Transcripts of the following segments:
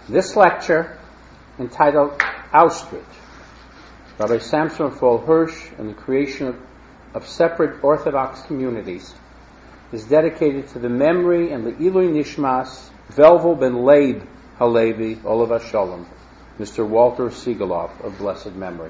This lecture, entitled Auschwitz, Rabbi Samson Raphael Hirsch and the creation of separate Orthodox communities, is dedicated to the memory and the Ilui Nishmas Velvel ben Leib Halevi Olav Shalom, Mr. Walter Siegeloff of blessed memory.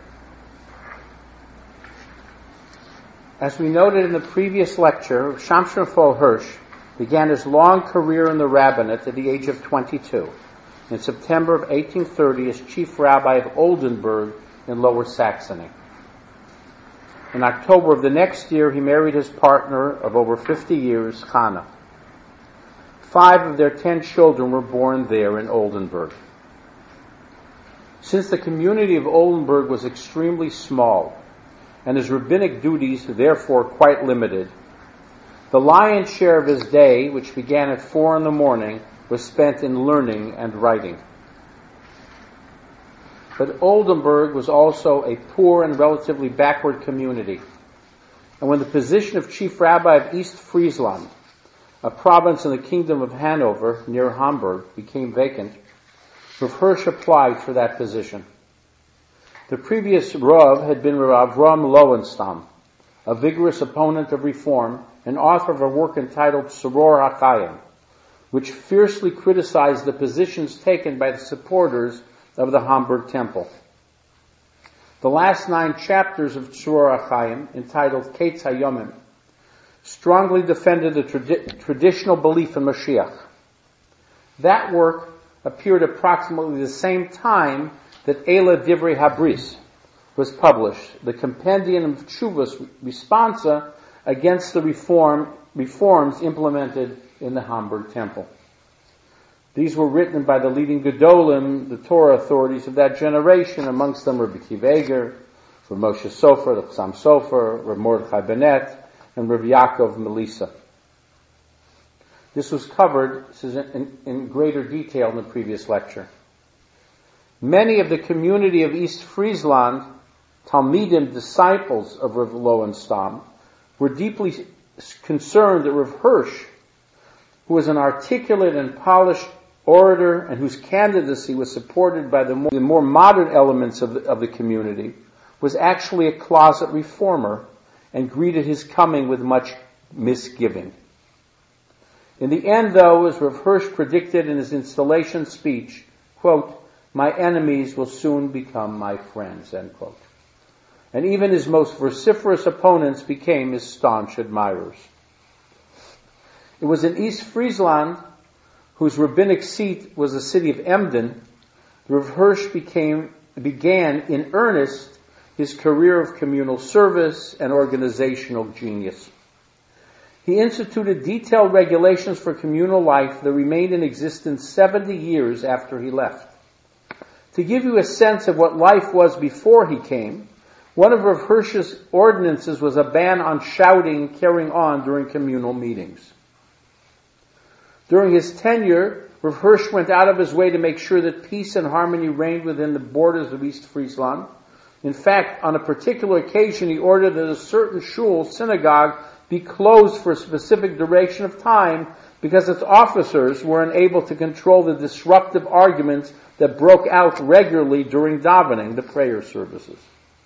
As we noted in the previous lecture, Samson Raphael Hirsch began his long career in the rabbinate at the age of 22, in September of 1830 as chief rabbi of Oldenburg in Lower Saxony. In October of the next year, he married his partner of over 50 years, Chana. 5 of their 10 children were born there in Oldenburg. Since the community of Oldenburg was extremely small, and his rabbinic duties therefore quite limited, the lion's share of his day, which began at 4 a.m, was spent in learning and writing. But Oldenburg was also a poor and relatively backward community, and when the position of chief rabbi of East Friesland, a province in the kingdom of Hanover near Hamburg, became vacant, Rav Hirsch applied for that position. The previous Rav had been Rav Avram Lowenstein, a vigorous opponent of reform and author of a work entitled Soror HaChaim, which fiercely criticized the positions taken by the supporters of the Hamburg Temple. The last 9 chapters of Soror HaChaim, entitled Ketz HaYomim, strongly defended the traditional belief in Mashiach. That work appeared approximately the same time that Eila Divrei Habris was published, the compendium of Tshuvas responsa against the reforms implemented in the Hamburg Temple. These were written by the leading Gedolim, the Torah authorities of that generation, amongst them Rabbi Akiva Eiger, Rav Moshe Sofer, the Chassam Sofer, Rav Mordechai Bennett, and Rabbi Yaakov Melissa. This was covered in greater detail in the previous lecture. Many of the community of East Friesland, Talmidim, disciples of Rav Lowenstein, were deeply concerned that Rav Hirsch, who was an articulate and polished orator and whose candidacy was supported by the more modern elements of the community, was actually a closet reformer and greeted his coming with much misgiving. In the end, though, as Rav Hirsch predicted in his installation speech, quote, "My enemies will soon become my friends," end quote. And even his most vociferous opponents became his staunch admirers. It was in East Friesland, whose rabbinic seat was the city of Emden, Rav Hirsch began in earnest his career of communal service and organizational genius. He instituted detailed regulations for communal life that remained in existence 70 years after he left. To give you a sense of what life was before he came, one of Rav Hirsch's ordinances was a ban on shouting carrying on during communal meetings. During his tenure, Rav Hirsch went out of his way to make sure that peace and harmony reigned within the borders of East Friesland. In fact, on a particular occasion, he ordered that a certain synagogue, be closed for a specific duration of time because its officers were unable to control the disruptive arguments that broke out regularly during davening, the prayer services.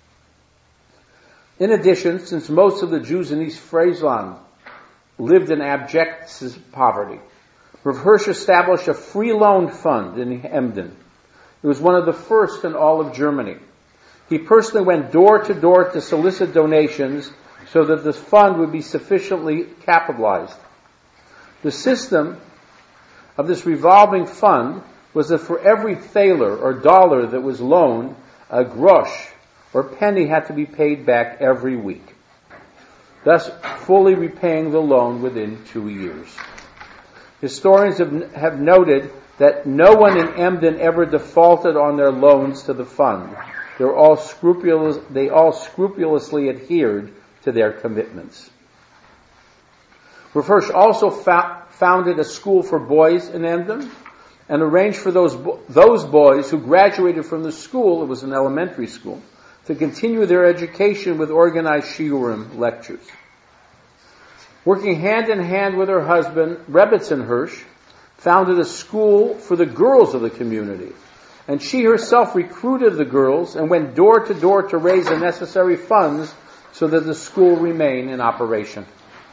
In addition, since most of the Jews in East Friesland lived in abject poverty, Rav Hirsch established a free loan fund in Emden. It was one of the first in all of Germany. He personally went door to door to solicit donations so that the fund would be sufficiently capitalized. The system of this revolving fund was that for every thaler or dollar that was loaned, a grosh or penny had to be paid back every week, thus fully repaying the loan within 2 years. Historians have noted that no one in Emden ever defaulted on their loans to the fund. They all scrupulously adhered to their commitments. Rav Hirsch also founded a school for boys in Emden and arranged for those boys who graduated from the school, it was an elementary school, to continue their education with organized shiurim lectures. Working hand in hand with her husband, Rebbetzin Hirsch, founded a school for the girls of the community. And she herself recruited the girls and went door to door to raise the necessary funds so that the school remained in operation.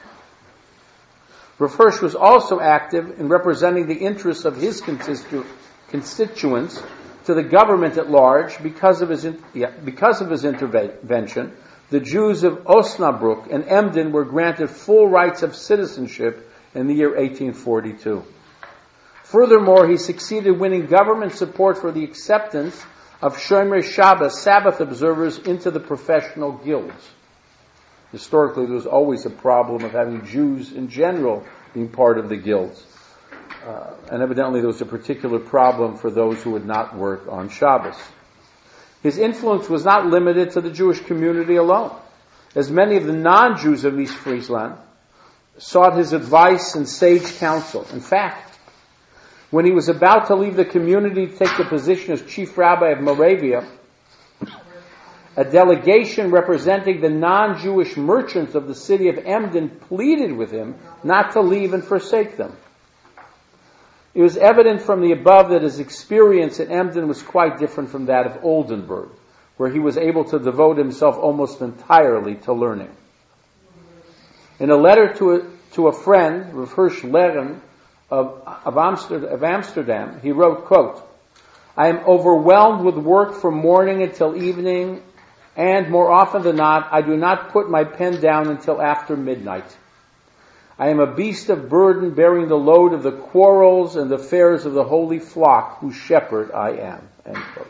Rav Hirsch was also active in representing the interests of his constituents to the government at large. Because of his intervention, the Jews of Osnabrück and Emden were granted full rights of citizenship in the year 1842. Furthermore, he succeeded winning government support for the acceptance of Shomer Shabbos, Sabbath observers, into the professional guilds. Historically, there was always a problem of having Jews in general being part of the guilds. And evidently there was a particular problem for those who would not work on Shabbos. His influence was not limited to the Jewish community alone, as many of the non-Jews of East Friesland sought his advice and sage counsel. In fact, when he was about to leave the community to take the position as chief rabbi of Moravia, a delegation representing the non-Jewish merchants of the city of Emden pleaded with him not to leave and forsake them. It was evident from the above that his experience at Emden was quite different from that of Oldenburg, where he was able to devote himself almost entirely to learning. In a letter to a friend, Rav Hirsch Leren of Amsterdam, he wrote, quote, "I am overwhelmed with work from morning until evening, and more often than not, I do not put my pen down until after midnight. I am a beast of burden, bearing the load of the quarrels and affairs of the holy flock, whose shepherd I am." End quote.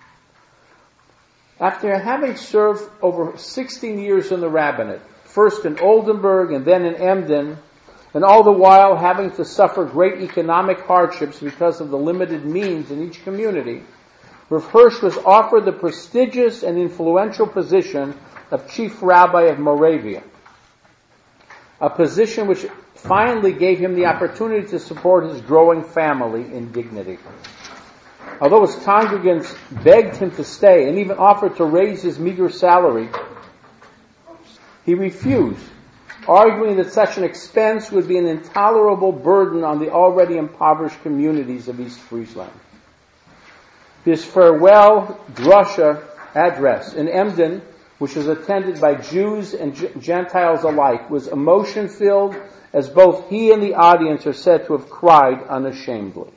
After having served over 16 years in the rabbinate, first in Oldenburg and then in Emden, and all the while having to suffer great economic hardships because of the limited means in each community, Rav Hirsch was offered the prestigious and influential position of chief rabbi of Moravia, a position which finally gave him the opportunity to support his growing family in dignity. Although his congregants begged him to stay and even offered to raise his meager salary, he refused, arguing that such an expense would be an intolerable burden on the already impoverished communities of East Friesland. His farewell drasha address in Emden, which was attended by Jews and Gentiles alike, was emotion-filled, as both he and the audience are said to have cried unashamedly.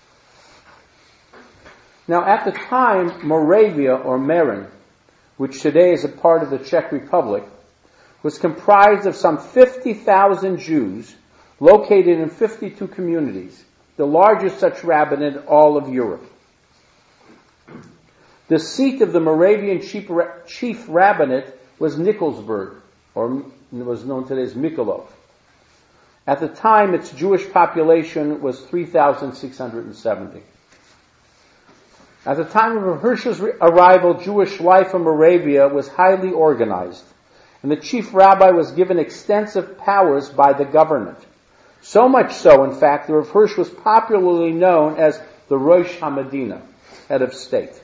Now, at the time, Moravia, or Mähren, which today is a part of the Czech Republic, was comprised of some 50,000 Jews located in 52 communities, the largest such rabbinate in all of Europe. The seat of the Moravian chief rabbinate was Nikolsburg, or was known today as Mikolov. At the time, its Jewish population was 3,670. At the time of Hirsch's arrival, Jewish life in Moravia was highly organized, and the chief rabbi was given extensive powers by the government. So much so, in fact, that Rav Hirsch was popularly known as the Rosh HaMedina, head of state.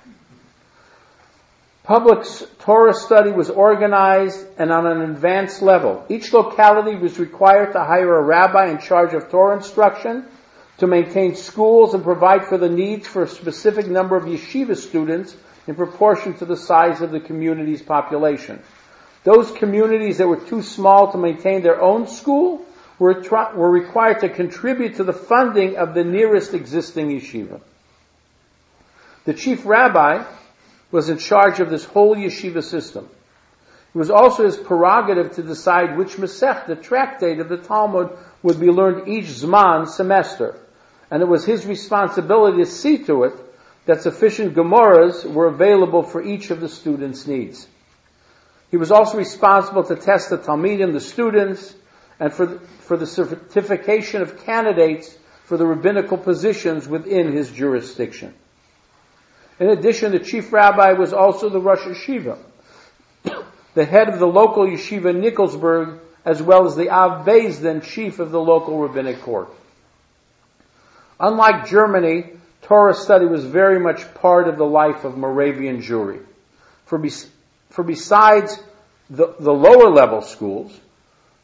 Public Torah study was organized and on an advanced level. Each locality was required to hire a rabbi in charge of Torah instruction, to maintain schools and provide for the needs for a specific number of yeshiva students in proportion to the size of the community's population. Those communities that were too small to maintain their own school were required to contribute to the funding of the nearest existing yeshiva. The chief rabbi was in charge of this whole yeshiva system. It was also his prerogative to decide which Masech, the tractate of the Talmud, would be learned each Zman semester. And it was his responsibility to see to it that sufficient Gemaras were available for each of the students' needs. He was also responsible to test the Talmidim, the students, and for the certification of candidates for the rabbinical positions within his jurisdiction. In addition, the chief rabbi was also the Rosh Yeshiva, the head of the local yeshiva in Nikolsburg, as well as the Av Beis Din, chief of the local rabbinic court. Unlike Germany, Torah study was very much part of the life of Moravian Jewry. For besides the lower level schools,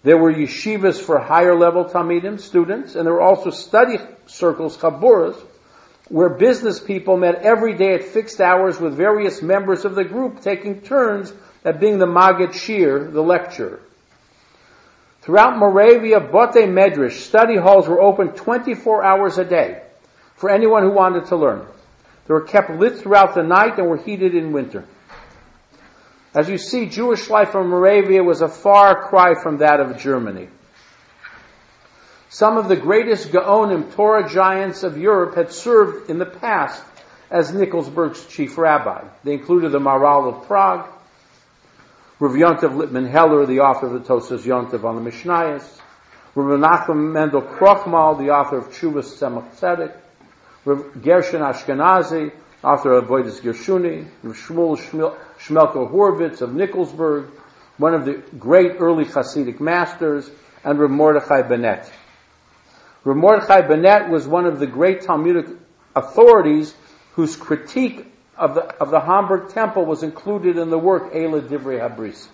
There were yeshivas for higher level Talmidim, students, and there were also study circles, chaburas, where business people met every day at fixed hours with various members of the group taking turns at being the Maggid Shir, the lecturer. Throughout Moravia, Botei Medrash, study halls were open 24 hours a day for anyone who wanted to learn. They were kept lit throughout the night and were heated in winter. As you see, Jewish life in Moravia was a far cry from that of Germany. Some of the greatest Gaonim, Torah giants of Europe, had served in the past as Nikolsburg's chief rabbi. They included the Maharal of Prague, Rav Yontiv Lippman Heller, the author of the Tosas Yontiv on the Mishnayos, Rav Menachem Mendel Krochmal, the author of Chuvas Tzemach Tzedek, Rav Gershon Ashkenazi, author of Avodas Gershuni, Rav Shmuel Shmelko Horvitz of Nikolsburg, one of the great early Hasidic masters, and Rav Mordechai Bennett. Rav Mordechai Bennett was one of the great Talmudic authorities whose critique of the Hamburg Temple was included in the work Eila Divrei Habris.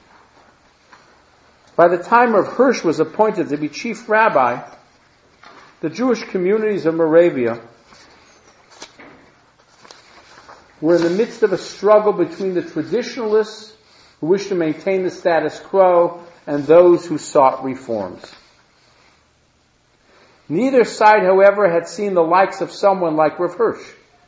By the time Rav Hirsch was appointed to be chief rabbi, the Jewish communities of Moravia were in the midst of a struggle between the traditionalists who wished to maintain the status quo and those who sought reforms. Neither side, however, had seen the likes of someone like Rav Hirsch.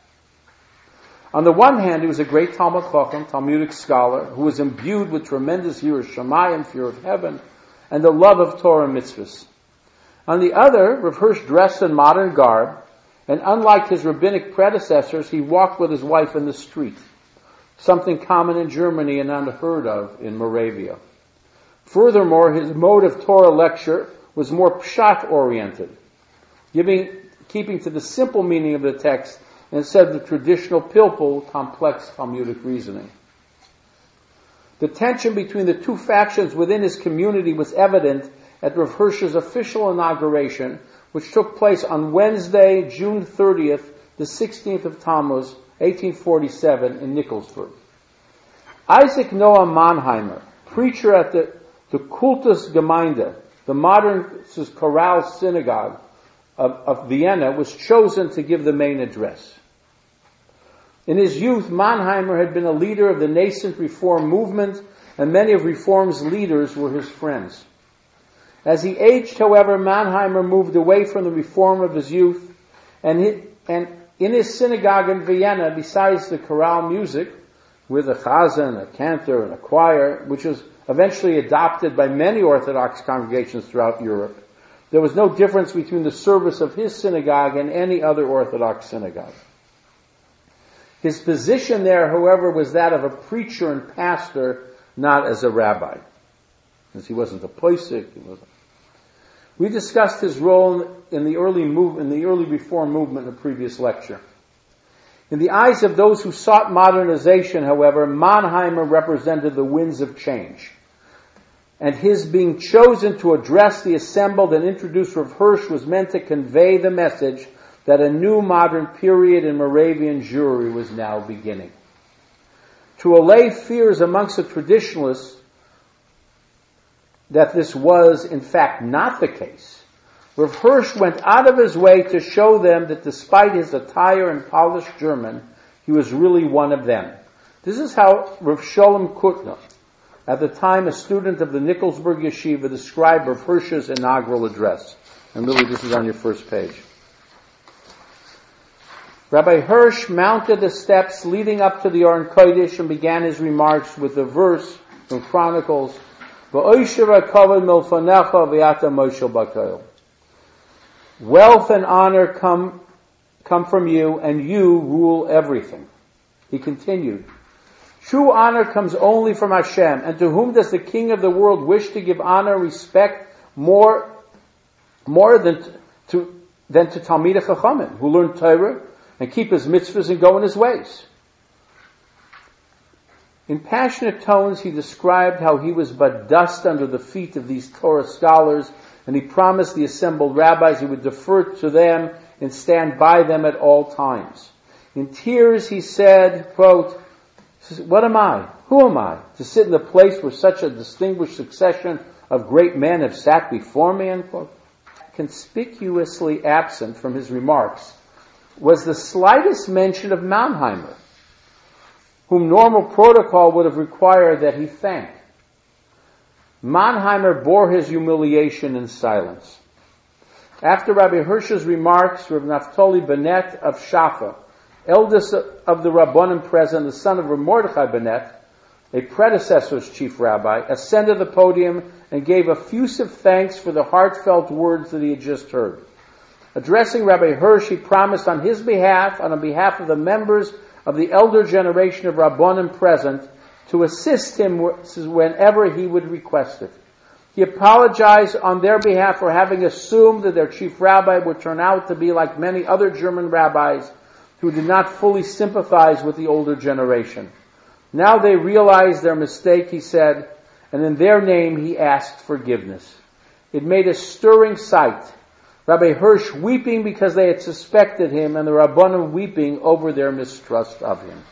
On the one hand, he was a great Talmud Chacham, Talmudic scholar, who was imbued with tremendous yiras shamayim, fear of heaven, and the love of Torah and mitzvahs. On the other, Rav Hirsch dressed in modern garb, and unlike his rabbinic predecessors, he walked with his wife in the street, something common in Germany and unheard of in Moravia. Furthermore, his mode of Torah lecture was more pshat-oriented, keeping to the simple meaning of the text instead of the traditional pilpul, complex Talmudic reasoning. The tension between the two factions within his community was evident at Rav Hirsch's official inauguration, which took place on Wednesday, June 30th, the 16th of Tammuz, 1847, in Nikolsburg. Isaac Noah Mannheimer, preacher at the Kultus Gemeinde, the modern chorale synagogue of Vienna, was chosen to give the main address. In his youth, Mannheimer had been a leader of the nascent Reform movement, and many of Reform's leaders were his friends. As he aged, however, Mannheimer moved away from the Reform of his youth, and in his synagogue in Vienna, besides the chorale music, with a chazan, a cantor, and a choir, which was eventually adopted by many Orthodox congregations throughout Europe, there was no difference between the service of his synagogue and any other Orthodox synagogue. His position there, however, was that of a preacher and pastor, not as a rabbi. Since he wasn't a posek, We discussed his role in the early Reform movement in a previous lecture. In the eyes of those who sought modernization, however, Mannheimer represented the winds of change. And his being chosen to address the assembled and introduce Rav Hirsch was meant to convey the message that a new modern period in Moravian Jewry was now beginning. To allay fears amongst the traditionalists that this was, in fact, not the case, Rav Hirsch went out of his way to show them that despite his attire and polished German, he was really one of them. This is how Rav Sholem Kutner, at the time a student of the Nikolsburg Yeshiva, described Rav Hirsch's inaugural address. And Lily, this is on your first page. Rabbi Hirsch mounted the steps leading up to the Aron Kodesh and began his remarks with the verse from Chronicles, Wealth and honor come from you, and you rule everything. He continued, true honor comes only from Hashem, and to whom does the King of the world wish to give honor, respect, more than to Talmidei Chachamim, who learn Torah and keep his mitzvahs and go in his ways. In passionate tones, he described how he was but dust under the feet of these Torah scholars, and he promised the assembled rabbis he would defer to them and stand by them at all times. In tears, he said, quote, what am I? Who am I to sit in the place where such a distinguished succession of great men have sat before me, end quote. Conspicuously absent from his remarks was the slightest mention of Mannheimer, whom normal protocol would have required that he thank. Mannheimer bore his humiliation in silence. After Rabbi Hirsch's remarks, Rav Naftali Bennett of Shafa, eldest of the Rabbonim present, the son of Rav Mordechai Bennett, a predecessor's chief rabbi, ascended the podium and gave effusive thanks for the heartfelt words that he had just heard. Addressing Rabbi Hirsch, he promised on his behalf and on behalf of the members of the elder generation of Rabbonim present to assist him whenever he would request it. He apologized on their behalf for having assumed that their chief rabbi would turn out to be like many other German rabbis who did not fully sympathize with the older generation. Now they realized their mistake, he said, and in their name he asked forgiveness. It made a stirring sight. Rabbi Hirsch weeping because they had suspected him, and the Rabbanim weeping over their mistrust of him.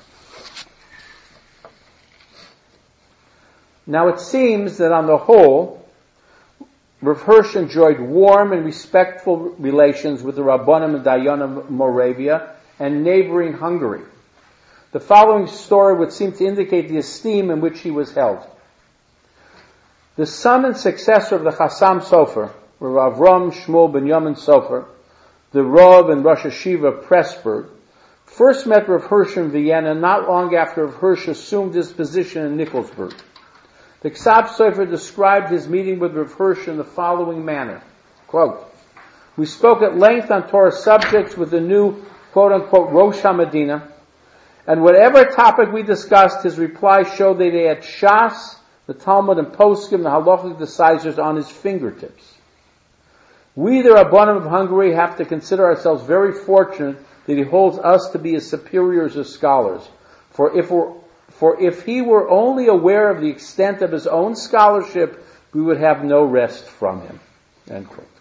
Now it seems that on the whole, Rav Hirsch enjoyed warm and respectful relations with the Rabbanim and Dayanim of Moravia and neighboring Hungary. The following story would seem to indicate the esteem in which he was held. The son and successor of the Chassam Sofer, Rav Avram Shmuel Binyamin Sofer, the Rav and Rosh Hashiva of Pressburg, first met Rav Hirsch in Vienna not long after Rav Hirsch assumed his position in Nikolsburg. The Ksab Sofer described his meeting with Rav Hirsch in the following manner, quote, "We spoke at length on Torah subjects with the new, quote-unquote, Rosh HaMedina, and whatever topic we discussed, his reply showed that he had Shas, the Talmud and Poskim, the halachic decisors on his fingertips. We, the Rabbanim of Hungary, have to consider ourselves very fortunate that he holds us to be his superiors as scholars. For if he were only aware of the extent of his own scholarship, we would have no rest from him." End quote.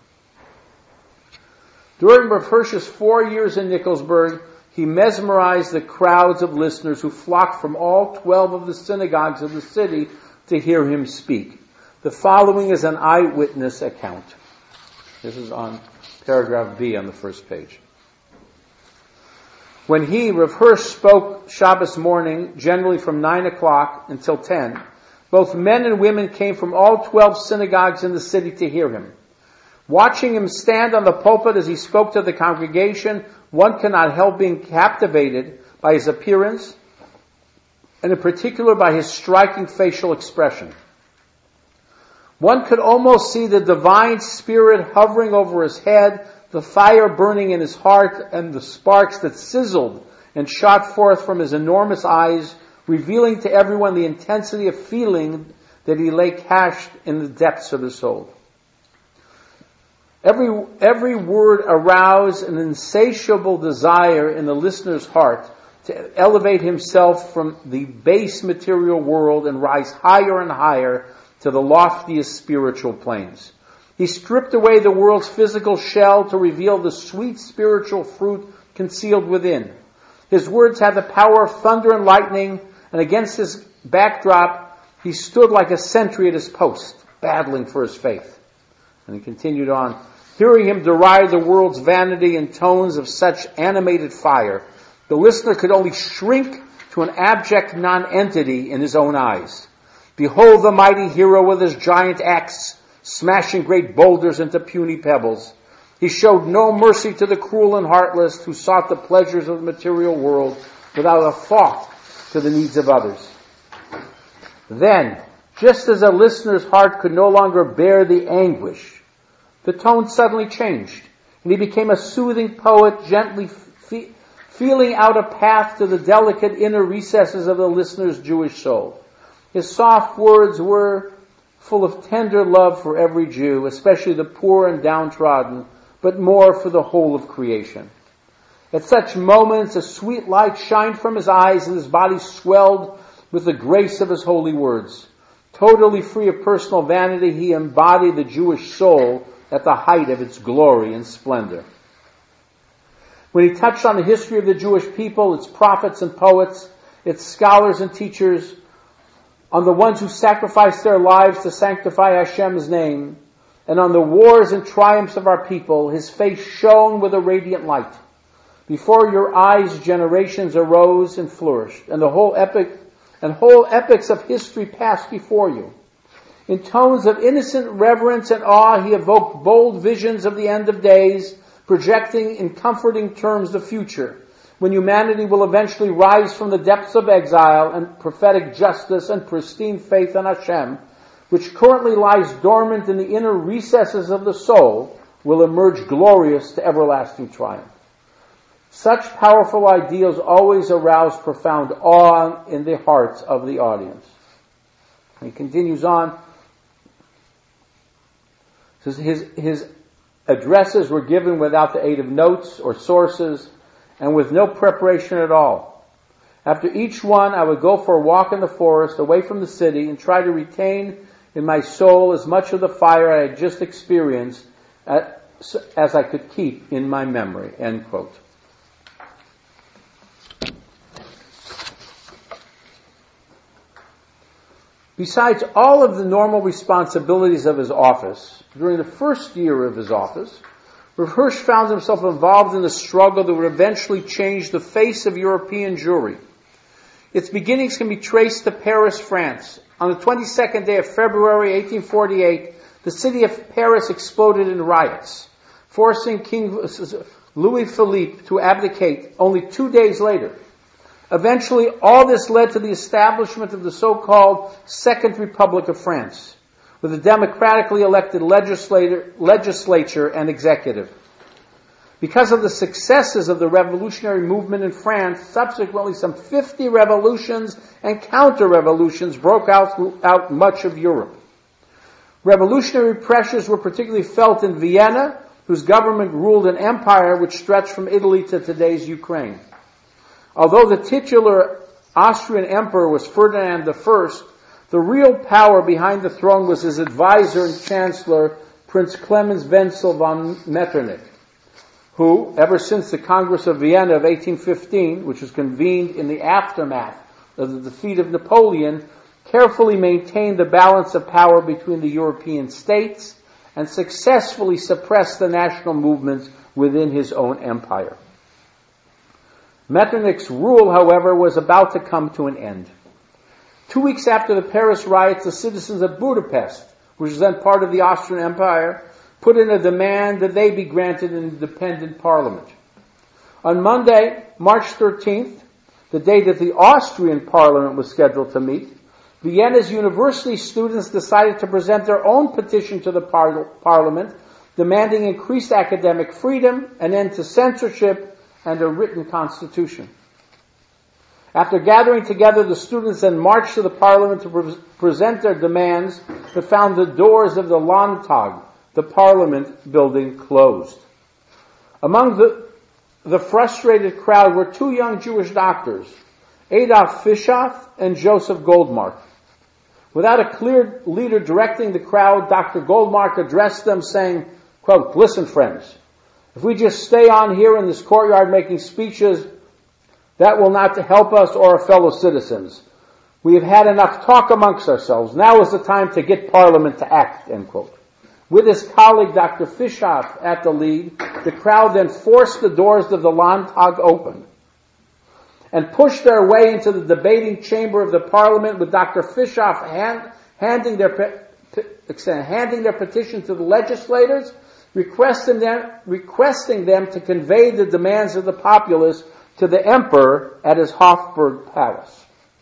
During Rav Hirsch's 4 years in Nikolsburg, he mesmerized the crowds of listeners who flocked from all 12 of the synagogues of the city to hear him speak. The following is an eyewitness account. This is on paragraph B on the first page. When he, Rav Hirsch, spoke Shabbos morning, generally from 9 o'clock until 10, both men and women came from all 12 synagogues in the city to hear him. Watching him stand on the pulpit as he spoke to the congregation, one cannot help being captivated by his appearance, and in particular by his striking facial expression. One could almost see the divine spirit hovering over his head, the fire burning in his heart, and the sparks that sizzled and shot forth from his enormous eyes, revealing to everyone the intensity of feeling that he lay cached in the depths of his soul. Every word aroused an insatiable desire in the listener's heart to elevate himself from the base material world and rise higher and higher to the loftiest spiritual planes. He stripped away the world's physical shell to reveal the sweet spiritual fruit concealed within. His words had the power of thunder and lightning, and against his backdrop, he stood like a sentry at his post, battling for his faith. And he continued on, hearing him deride the world's vanity in tones of such animated fire, the listener could only shrink to an abject non-entity in his own eyes. Behold the mighty hero with his giant axe, smashing great boulders into puny pebbles. He showed no mercy to the cruel and heartless who sought the pleasures of the material world without a thought to the needs of others. Then, just as a listener's heart could no longer bear the anguish, the tone suddenly changed, and he became a soothing poet, gently feeling out a path to the delicate inner recesses of the listener's Jewish soul. His soft words were full of tender love for every Jew, especially the poor and downtrodden, but more for the whole of creation. At such moments, a sweet light shined from his eyes and his body swelled with the grace of his holy words. Totally free of personal vanity, he embodied the Jewish soul at the height of its glory and splendor. When he touched on the history of the Jewish people, its prophets and poets, its scholars and teachers, on the ones who sacrificed their lives to sanctify Hashem's name, and on the wars and triumphs of our people. His face shone with a radiant light. Before your eyes generations arose and flourished, and whole epochs of history passed before you. In tones of innocent reverence and awe, he evoked bold visions of the end of days, projecting in comforting terms the future, when humanity will eventually rise from the depths of exile, and prophetic justice and pristine faith in Hashem, which currently lies dormant in the inner recesses of the soul, will emerge glorious to everlasting triumph. Such powerful ideals always arouse profound awe in the hearts of the audience. He continues on. His addresses were given without the aid of notes or sources, and with no preparation at all. After each one, I would go for a walk in the forest, away from the city, and try to retain in my soul as much of the fire I had just experienced as I could keep in my memory. End quote. Besides all of the normal responsibilities of his office, during the first year of his office, Rav Hirsch found himself involved in a struggle that would eventually change the face of European Jewry. Its beginnings can be traced to Paris, France. On the 22nd day of February 1848, the city of Paris exploded in riots, forcing King Louis Philippe to abdicate only 2 days later. Eventually, all this led to the establishment of the so-called Second Republic of France, with a democratically elected legislature and executive. Because of the successes of the revolutionary movement in France, subsequently some 50 revolutions and counter-revolutions broke out much of Europe. Revolutionary pressures were particularly felt in Vienna, whose government ruled an empire which stretched from Italy to today's Ukraine. Although the titular Austrian emperor was Ferdinand I, the real power behind the throne was his advisor and chancellor, Prince Clemens Wenzel von Metternich, who, ever since the Congress of Vienna of 1815, which was convened in the aftermath of the defeat of Napoleon, carefully maintained the balance of power between the European states and successfully suppressed the national movements within his own empire. Metternich's rule, however, was about to come to an end. 2 weeks after the Paris riots, the citizens of Budapest, which was then part of the Austrian Empire, put in a demand that they be granted an independent parliament. On Monday, March 13th, the day that the Austrian parliament was scheduled to meet, Vienna's university students decided to present their own petition to the parliament, demanding increased academic freedom, an end to censorship, and a written constitution. After gathering together, the students then marched to the parliament to present their demands, but found the doors of the Landtag, the parliament building, closed. Among the frustrated crowd were 2 young Jewish doctors, Adolf Fischoff and Joseph Goldmark. Without a clear leader directing the crowd, Dr. Goldmark addressed them saying, quote, "Listen, friends, if we just stay on here in this courtyard making speeches, that will not help us or our fellow citizens. We have had enough talk amongst ourselves. Now is the time to get Parliament to act," end quote. With his colleague, Dr. Fischoff, at the lead, the crowd then forced the doors of the Landtag open and pushed their way into the debating chamber of the Parliament, with Dr. Fischoff handing their petition to the legislators, requesting them to convey the demands of the populace to the emperor at his Hofburg palace.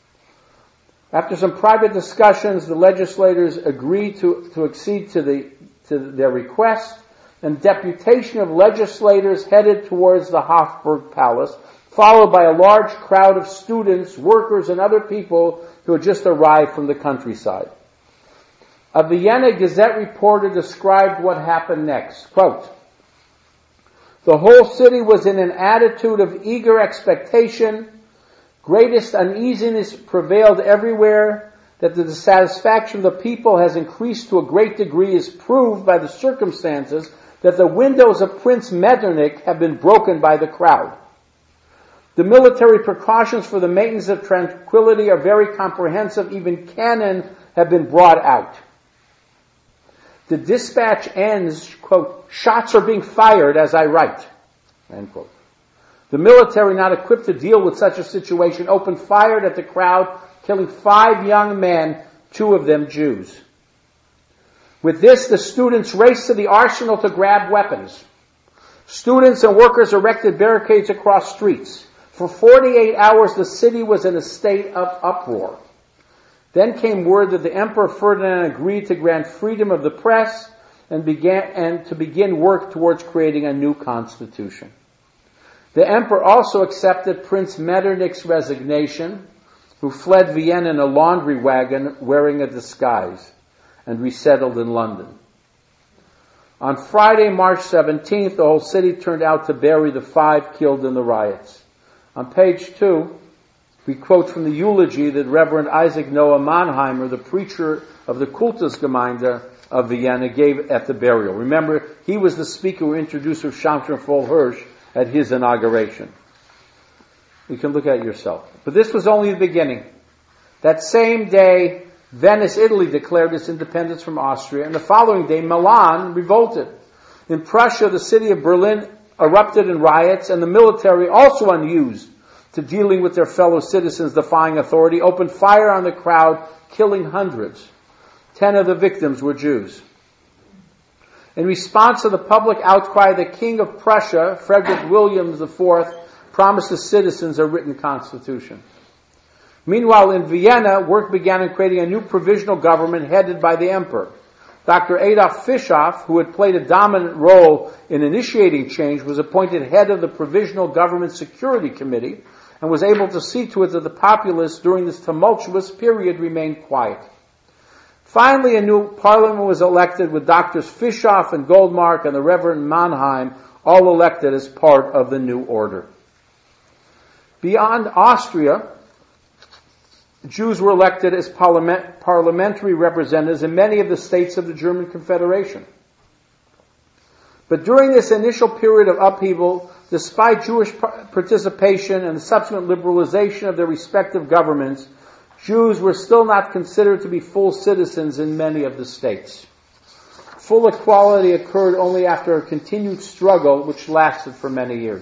After some private discussions, the legislators agreed to accede to their request, and deputation of legislators headed towards the Hofburg palace, followed by a large crowd of students, workers, and other people who had just arrived from the countryside. A Vienna Gazette reporter described what happened next. Quote, "The whole city was in an attitude of eager expectation. Greatest uneasiness prevailed everywhere. That the dissatisfaction of the people has increased to a great degree is proved by the circumstances that the windows of Prince Metternich have been broken by the crowd. The military precautions for the maintenance of tranquility are very comprehensive. Even cannon have been brought out. The dispatch ends, quote, "Shots are being fired as I write," end quote. The military, not equipped to deal with such a situation, opened fire at the crowd, killing 5 young men, 2 of them Jews. With this, the students raced to the arsenal to grab weapons. Students and workers erected barricades across streets. For 48 hours, the city was in a state of uproar. Then came word that the Emperor Ferdinand agreed to grant freedom of the press and to begin work towards creating a new constitution. The Emperor also accepted Prince Metternich's resignation, who fled Vienna in a laundry wagon wearing a disguise, and resettled in London. On Friday, March 17th, the whole city turned out to bury the 5 killed in the riots. On page 2, we quote from the eulogy that Reverend Isaac Noah Mannheimer, the preacher of the Kultusgemeinde of Vienna, gave at the burial. Remember, he was the speaker who introduced Rav Shamshon Fol Hirsch at his inauguration. You can look at it yourself. But this was only the beginning. That same day, Venice, Italy declared its independence from Austria, and the following day, Milan revolted. In Prussia, the city of Berlin erupted in riots, and the military, also unused to dealing with their fellow citizens defying authority, opened fire on the crowd, killing hundreds. 10 of the victims were Jews. In response to the public outcry, the King of Prussia, Frederick William IV, promised the citizens a written constitution. Meanwhile, in Vienna, work began in creating a new provisional government headed by the emperor. Dr. Adolf Fischoff, who had played a dominant role in initiating change, was appointed head of the Provisional Government Security Committee and was able to see to it that the populace during this tumultuous period remained quiet. Finally, a new parliament was elected with Drs. Fischoff and Goldmark and the Reverend Mannheim all elected as part of the new order. Beyond Austria, Jews were elected as parliamentary representatives in many of the states of the German Confederation. But during this initial period of upheaval, despite Jewish participation and the subsequent liberalization of their respective governments, Jews were still not considered to be full citizens in many of the states. Full equality occurred only after a continued struggle which lasted for many years.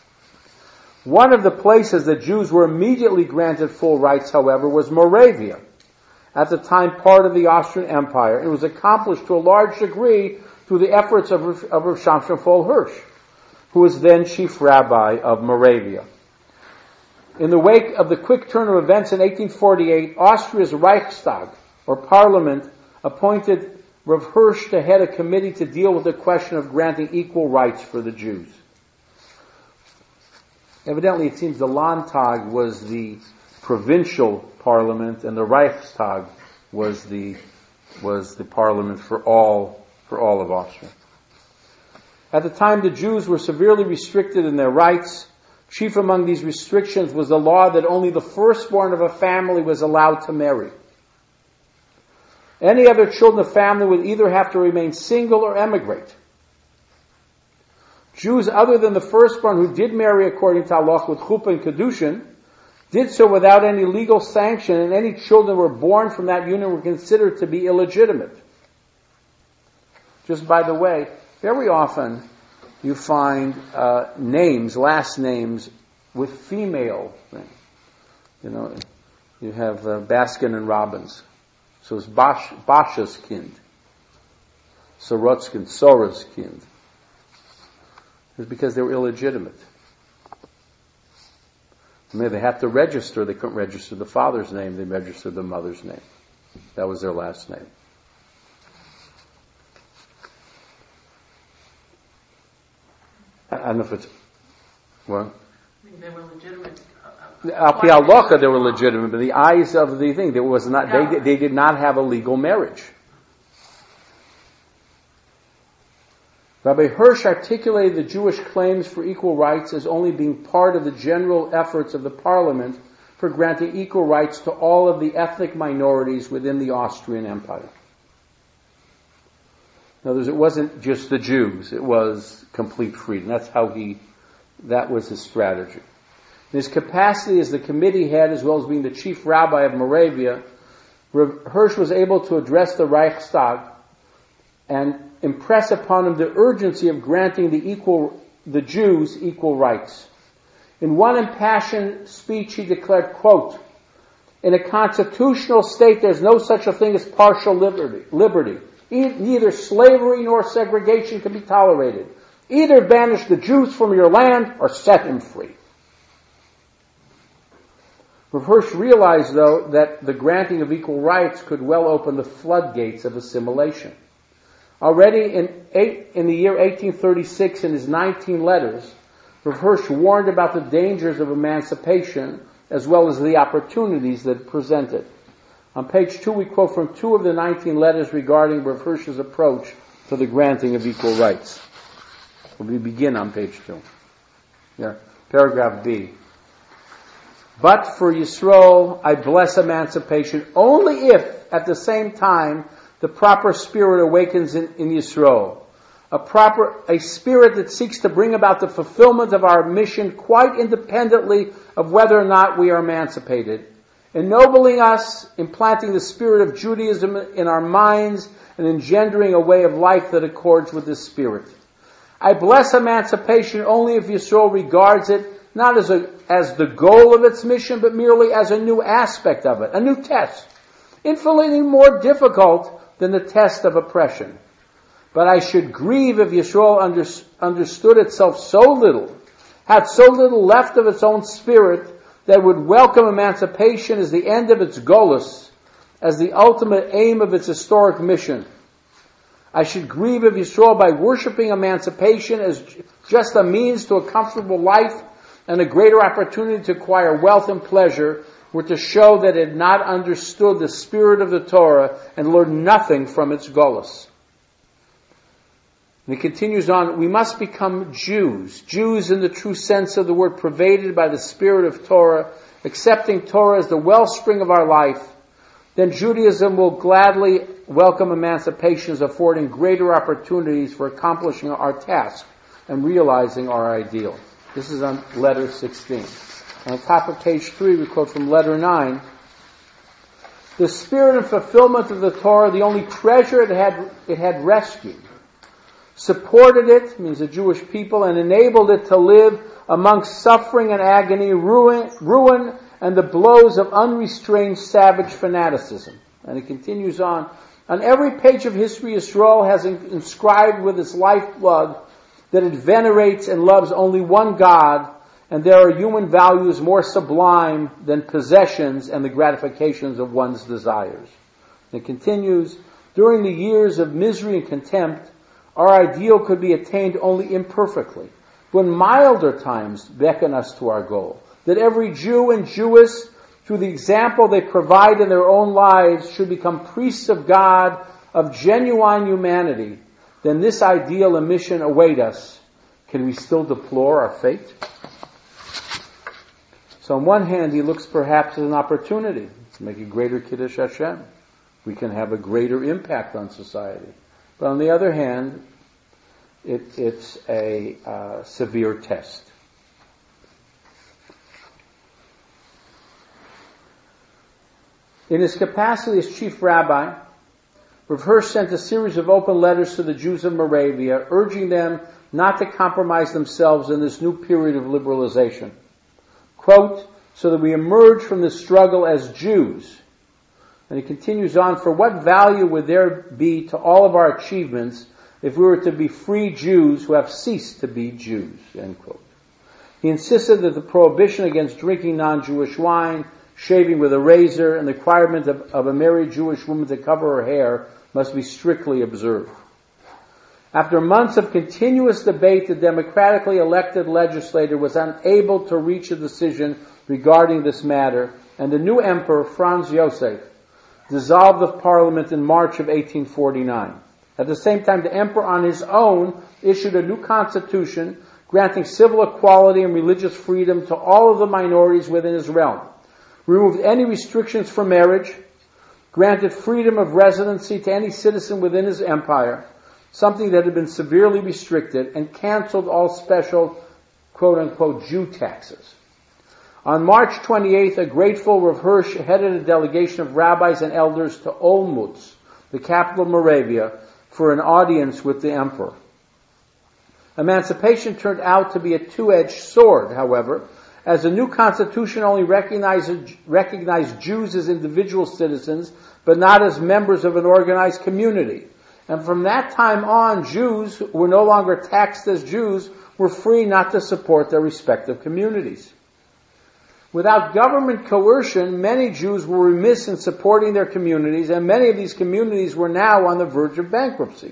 One of the places that Jews were immediately granted full rights, however, was Moravia, at the time part of the Austrian Empire. It was accomplished to a large degree through the efforts of Rav Shamshon Fol Hirsch, who was then chief rabbi of Moravia. In the wake of the quick turn of events in 1848, Austria's Reichstag, or parliament, appointed Rav Hirsch to head a committee to deal with the question of granting equal rights for the Jews. Evidently, it seems the Landtag was the provincial parliament, and the Reichstag was the parliament for all of Austria. At the time, the Jews were severely restricted in their rights. Chief among these restrictions was the law that only the firstborn of a family was allowed to marry. Any other children of the family would either have to remain single or emigrate. Jews other than the firstborn who did marry according to Halach with Chuppah and Kedushin did so without any legal sanction, and any children who were born from that union were considered to be illegitimate. Just by the way, very often you find names, last names, with female things. You know, you have Baskin and Robbins. So it's Basha's kind. Sorotskin, Sora's kind. It's because they were illegitimate. I mean, they had to register. They couldn't register the father's name. They registered the mother's name. That was their last name. I don't know if it's... What? I mean, they were legitimate. Al Pi Halacha, they were legitimate, but the eyes of the thing, there was not. They did not have a legal marriage. Rabbi Hirsch articulated the Jewish claims for equal rights as only being part of the general efforts of the parliament for granting equal rights to all of the ethnic minorities within the Austrian Empire. In other words, it wasn't just the Jews, it was complete freedom. That was his strategy. In his capacity as the committee head, as well as being the chief rabbi of Moravia, Hirsch was able to address the Reichstag and impress upon him the urgency of granting the Jews equal rights. In one impassioned speech, he declared, quote, "In a constitutional state, there's no such a thing as partial liberty. Neither slavery nor segregation can be tolerated. Either banish the Jews from your land or set him free." Rav Hirsch realized, though, that the granting of equal rights could well open the floodgates of assimilation. Already in the year 1836, in his 19 letters, Rav Hirsch warned about the dangers of emancipation as well as the opportunities that it presented. On page 2, we quote from 2 of the 19 letters regarding Rav Hirsch's approach to the granting of equal rights. We begin on page 2. Yeah, paragraph B. "But for Yisroel, I bless emancipation only if, at the same time, the proper spirit awakens in Yisroel. A spirit that seeks to bring about the fulfillment of our mission quite independently of whether or not we are emancipated, ennobling us, implanting the spirit of Judaism in our minds, and engendering a way of life that accords with this spirit. I bless emancipation only if Yisroel regards it not as the goal of its mission, but merely as a new aspect of it, a new test, infinitely more difficult than the test of oppression. But I should grieve if Yisroel understood itself so little, had so little left of its own spirit, that would welcome emancipation as the end of its golus, as the ultimate aim of its historic mission. I should grieve if Yisroel, by worshiping emancipation as just a means to a comfortable life and a greater opportunity to acquire wealth and pleasure, were to show that it had not understood the spirit of the Torah and learned nothing from its golus." And he continues on, "We must become Jews in the true sense of the word, pervaded by the spirit of Torah, accepting Torah as the wellspring of our life. Then Judaism will gladly welcome emancipation as affording greater opportunities for accomplishing our task and realizing our ideal." This is on letter 16. On top of page 3, we quote from letter 9. "The spirit and fulfillment of the Torah, the only treasure it had rescued, supported it," means the Jewish people, "and enabled it to live amongst suffering and agony, ruin, and the blows of unrestrained savage fanaticism." And it continues on every page of history, Yisroel has inscribed with its lifeblood that it venerates and loves only one God, and there are human values more sublime than possessions and the gratifications of one's desires. And it continues, "During the years of misery and contempt, our ideal could be attained only imperfectly. When milder times beckon us to our goal, that every Jew and Jewess, through the example they provide in their own lives, should become priests of God, of genuine humanity, then this ideal and mission await us. Can we still deplore our fate?" So on one hand, he looks perhaps at an opportunity to make a greater Kiddush Hashem. We can have a greater impact on society. But on the other hand, it's a severe test. In his capacity as chief rabbi, Rav Hirsch sent a series of open letters to the Jews of Moravia, urging them not to compromise themselves in this new period of liberalization. Quote, "So that we emerge from this struggle as Jews." And he continues on, "For what value would there be to all of our achievements if we were to be free Jews who have ceased to be Jews?" End quote. He insisted that the prohibition against drinking non-Jewish wine, shaving with a razor, and the requirement of a married Jewish woman to cover her hair must be strictly observed. After months of continuous debate, the democratically elected legislature was unable to reach a decision regarding this matter, and the new emperor, Franz Joseph, dissolved the parliament in March of 1849. At the same time, the emperor on his own issued a new constitution granting civil equality and religious freedom to all of the minorities within his realm, removed any restrictions for marriage, granted freedom of residency to any citizen within his empire, something that had been severely restricted, and canceled all special quote-unquote Jew taxes. On March 28th, a grateful Rav Hirsch headed a delegation of rabbis and elders to Olmutz, the capital of Moravia, for an audience with the emperor. Emancipation turned out to be a two-edged sword, however, as the new constitution only recognized Jews as individual citizens, but not as members of an organized community. And from that time on, Jews who were no longer taxed as Jews were free not to support their respective communities. Without government coercion, many Jews were remiss in supporting their communities, and many of these communities were now on the verge of bankruptcy.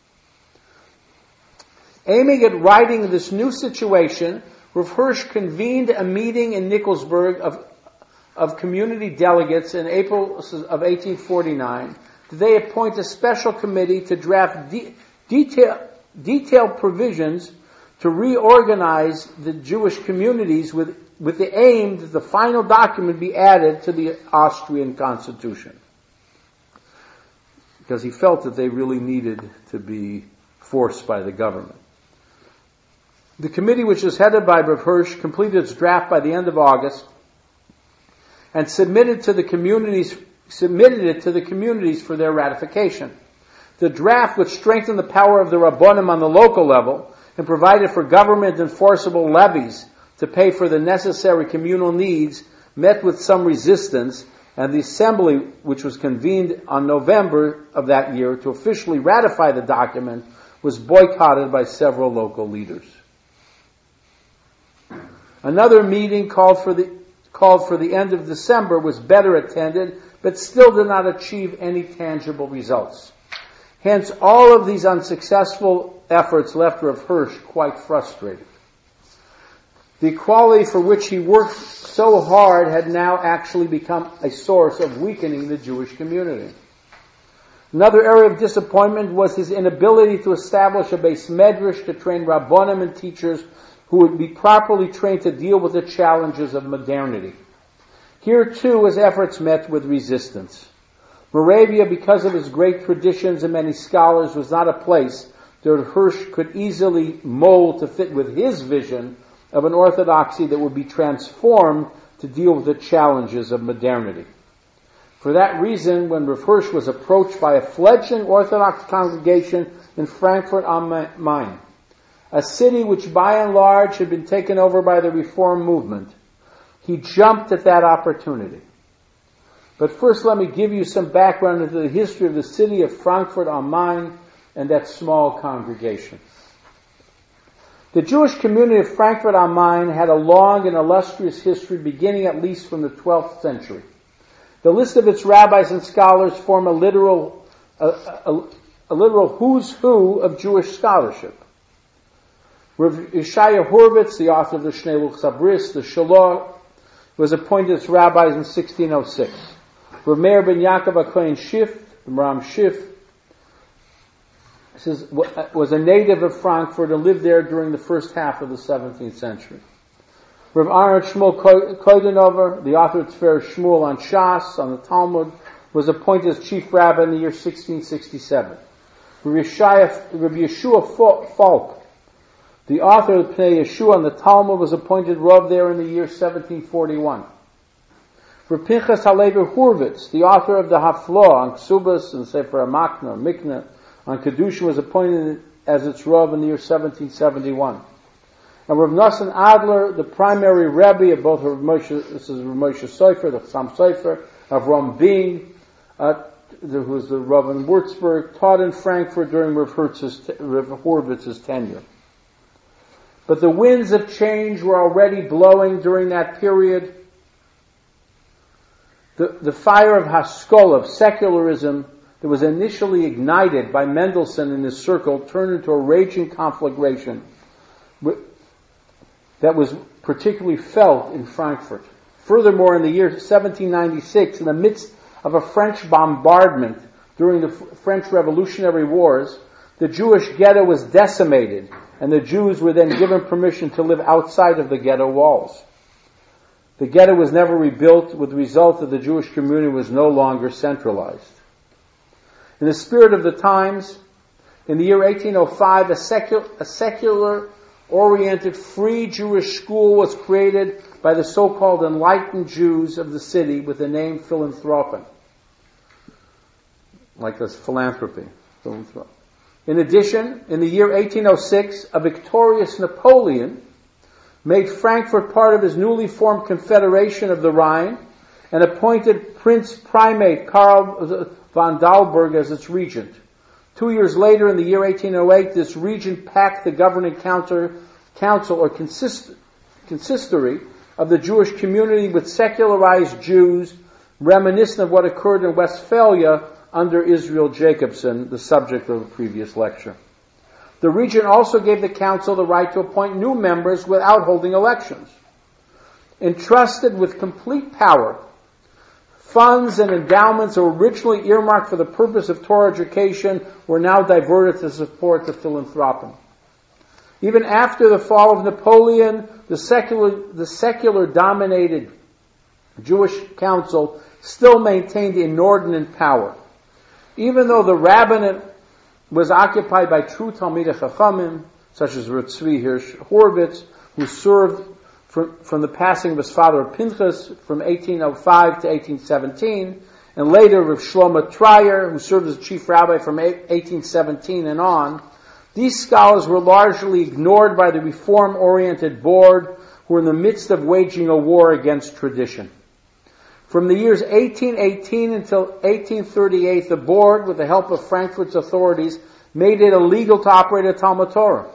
Aiming at righting this new situation, Rav Hirsch convened a meeting in Nikolsburg of community delegates in April of 1849. They appoint a special committee to draft detailed provisions to reorganize the Jewish communities with the aim that the final document be added to the Austrian constitution. Because he felt that they really needed to be forced by the government. The committee, which was headed by Rav Hirsch, completed its draft by the end of August and submitted it to the communities for their ratification. The draft, which strengthened the power of the Rabbonim on the local level and provided for government enforceable levies to pay for the necessary communal needs, met with some resistance, and the assembly, which was convened on November of that year to officially ratify the document, was boycotted by several local leaders. Another meeting called for the end of December was better attended, but still did not achieve any tangible results. Hence, all of these unsuccessful efforts left Rav Hirsch quite frustrated. The equality for which he worked so hard had now actually become a source of weakening the Jewish community. Another area of disappointment was his inability to establish a Beis Medrash to train Rabbonim and teachers who would be properly trained to deal with the challenges of modernity. Here too his efforts met with resistance. Moravia, because of its great traditions and many scholars, was not a place that Hirsch could easily mold to fit with his vision of an orthodoxy that would be transformed to deal with the challenges of modernity. For that reason, when Rav Hirsch was approached by a fledgling Orthodox congregation in Frankfurt am Main, a city which by and large had been taken over by the Reform movement, he jumped at that opportunity. But first let me give you some background into the history of the city of Frankfurt am Main and that small congregation. The Jewish community of Frankfurt am Main had a long and illustrious history beginning at least from the 12th century. The list of its rabbis and scholars form a literal who's who of Jewish scholarship. Rav Yeshaya Horvitz, the author of the Shnei Luchos HaBris, the Shiloh, was appointed as rabbis in 1606. Rav Meir ben Yaakov HaKohen Schiff, Ram Schiff, was a native of Frankfurt and lived there during the first half of the 17th century. Rav Aaron Shmuel Koidenover, the author of Tiferes Shmuel on Shas, on the Talmud, was appointed as chief rabbi in the year 1667. Rav Yeshua Falk, the author of Pnei Yeshua on the Talmud, was appointed Rav there in the year 1741. Rav Pinchas Halevi Hurwitz, the author of the Haflah on Ksubas and Sefer HaMakna, Mikna, on Kedushin, was appointed as its Rav in the year 1771. And Rav Nosson Adler, the primary Rebbe of both Rav Moshe Sofer, the Chassam Sofer, of Ram Bing, who was the Rav in Würzburg, taught in Frankfurt during Rav Horvitz's tenure. But the winds of change were already blowing during that period. The fire of Haskalah, of secularism, that was initially ignited by Mendelssohn in his circle, turned into a raging conflagration that was particularly felt in Frankfurt. Furthermore, in the year 1796, in the midst of a French bombardment during the French Revolutionary Wars, the Jewish ghetto was decimated, and the Jews were then given permission to live outside of the ghetto walls. The ghetto was never rebuilt, with the result that the Jewish community was no longer centralized. In the spirit of the times, in the year 1805, a secular oriented free Jewish school was created by the so-called enlightened Jews of the city with the name Philanthropin, like this philanthropy. In addition, in the year 1806, a victorious Napoleon made Frankfurt part of his newly formed Confederation of the Rhine and appointed Prince Primate Karl von Dalberg as its regent. 2 years later, in the year 1808, this regent packed the governing council or consistory of the Jewish community with secularized Jews, reminiscent of what occurred in Westphalia under Israel Jacobson, the subject of a previous lecture. The regent also gave the council the right to appoint new members without holding elections. Entrusted with complete power, funds and endowments originally earmarked for the purpose of Torah education were now diverted to support the philanthropy. Even after the fall of Napoleon, the secular-dominated Jewish council still maintained inordinate power. Even though the rabbinate was occupied by true Talmidei Chachamim, such as Rav Tzvi Hirsch Horowitz, who served from the passing of his father Pinchas from 1805 to 1817, and later Rav Shlomo Trier, who served as chief rabbi from 1817 and on, these scholars were largely ignored by the reform-oriented board, who were in the midst of waging a war against tradition. From the years 1818 until 1838, the board, with the help of Frankfurt's authorities, made it illegal to operate a Talmud Torah.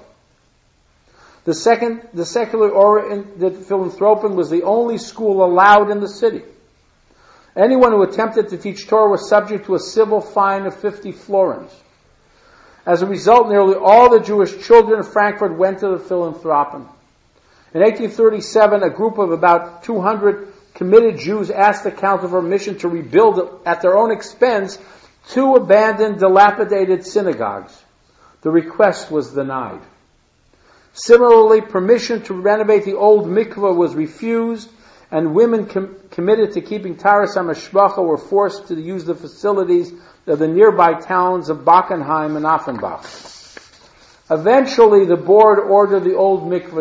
The secular-oriented Philanthropin was the only school allowed in the city. Anyone who attempted to teach Torah was subject to a civil fine of 50 florins. As a result, nearly all the Jewish children of Frankfurt went to the Philanthropin. In 1837, a group of about 200 committed Jews asked the council for permission to rebuild, at their own expense, 2 abandoned, dilapidated synagogues. The request was denied. Similarly, permission to renovate the old mikveh was refused, and women committed to keeping Taras HaMishpacha were forced to use the facilities of the nearby towns of Bockenheim and Offenbach. Eventually, the board ordered the old mikveh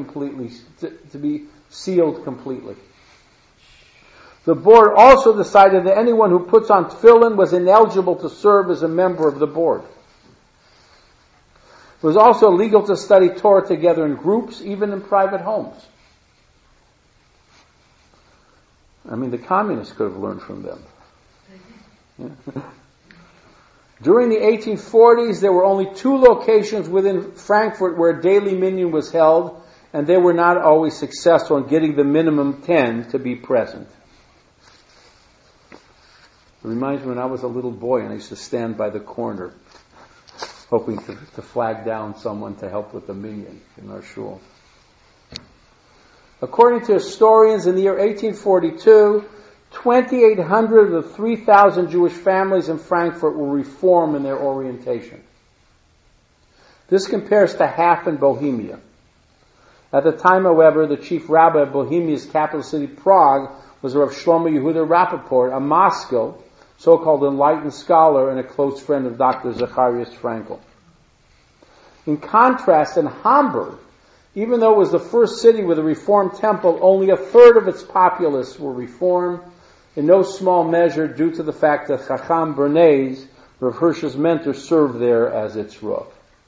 to be sealed completely. The board also decided that anyone who puts on tefillin was ineligible to serve as a member of the board. It was also illegal to study Torah together in groups, even in private homes. I mean, the communists could have learned from them. Yeah. During the 1840s, there were only 2 locations within Frankfurt where daily minyan was held, and they were not always successful in getting the minimum 10 to be present. It reminds me when I was a little boy and I used to stand by the corner hoping to flag down someone to help with the minyan in our shul. According to historians, in the year 1842, 2,800 of the 3,000 Jewish families in Frankfurt were Reform in their orientation. This compares to half in Bohemia. At the time, however, the chief rabbi of Bohemia's capital city, Prague, was Rav Shlomo Yehuda Rappaport, a Moscow, so-called enlightened scholar and a close friend of Dr. Zacharias Frankel. In contrast, in Hamburg, even though it was the first city with a Reformed temple, only a third of its populace were Reformed, in no small measure due to the fact that Chacham Bernays, Rav Hirsch's mentor, served there as its Rav.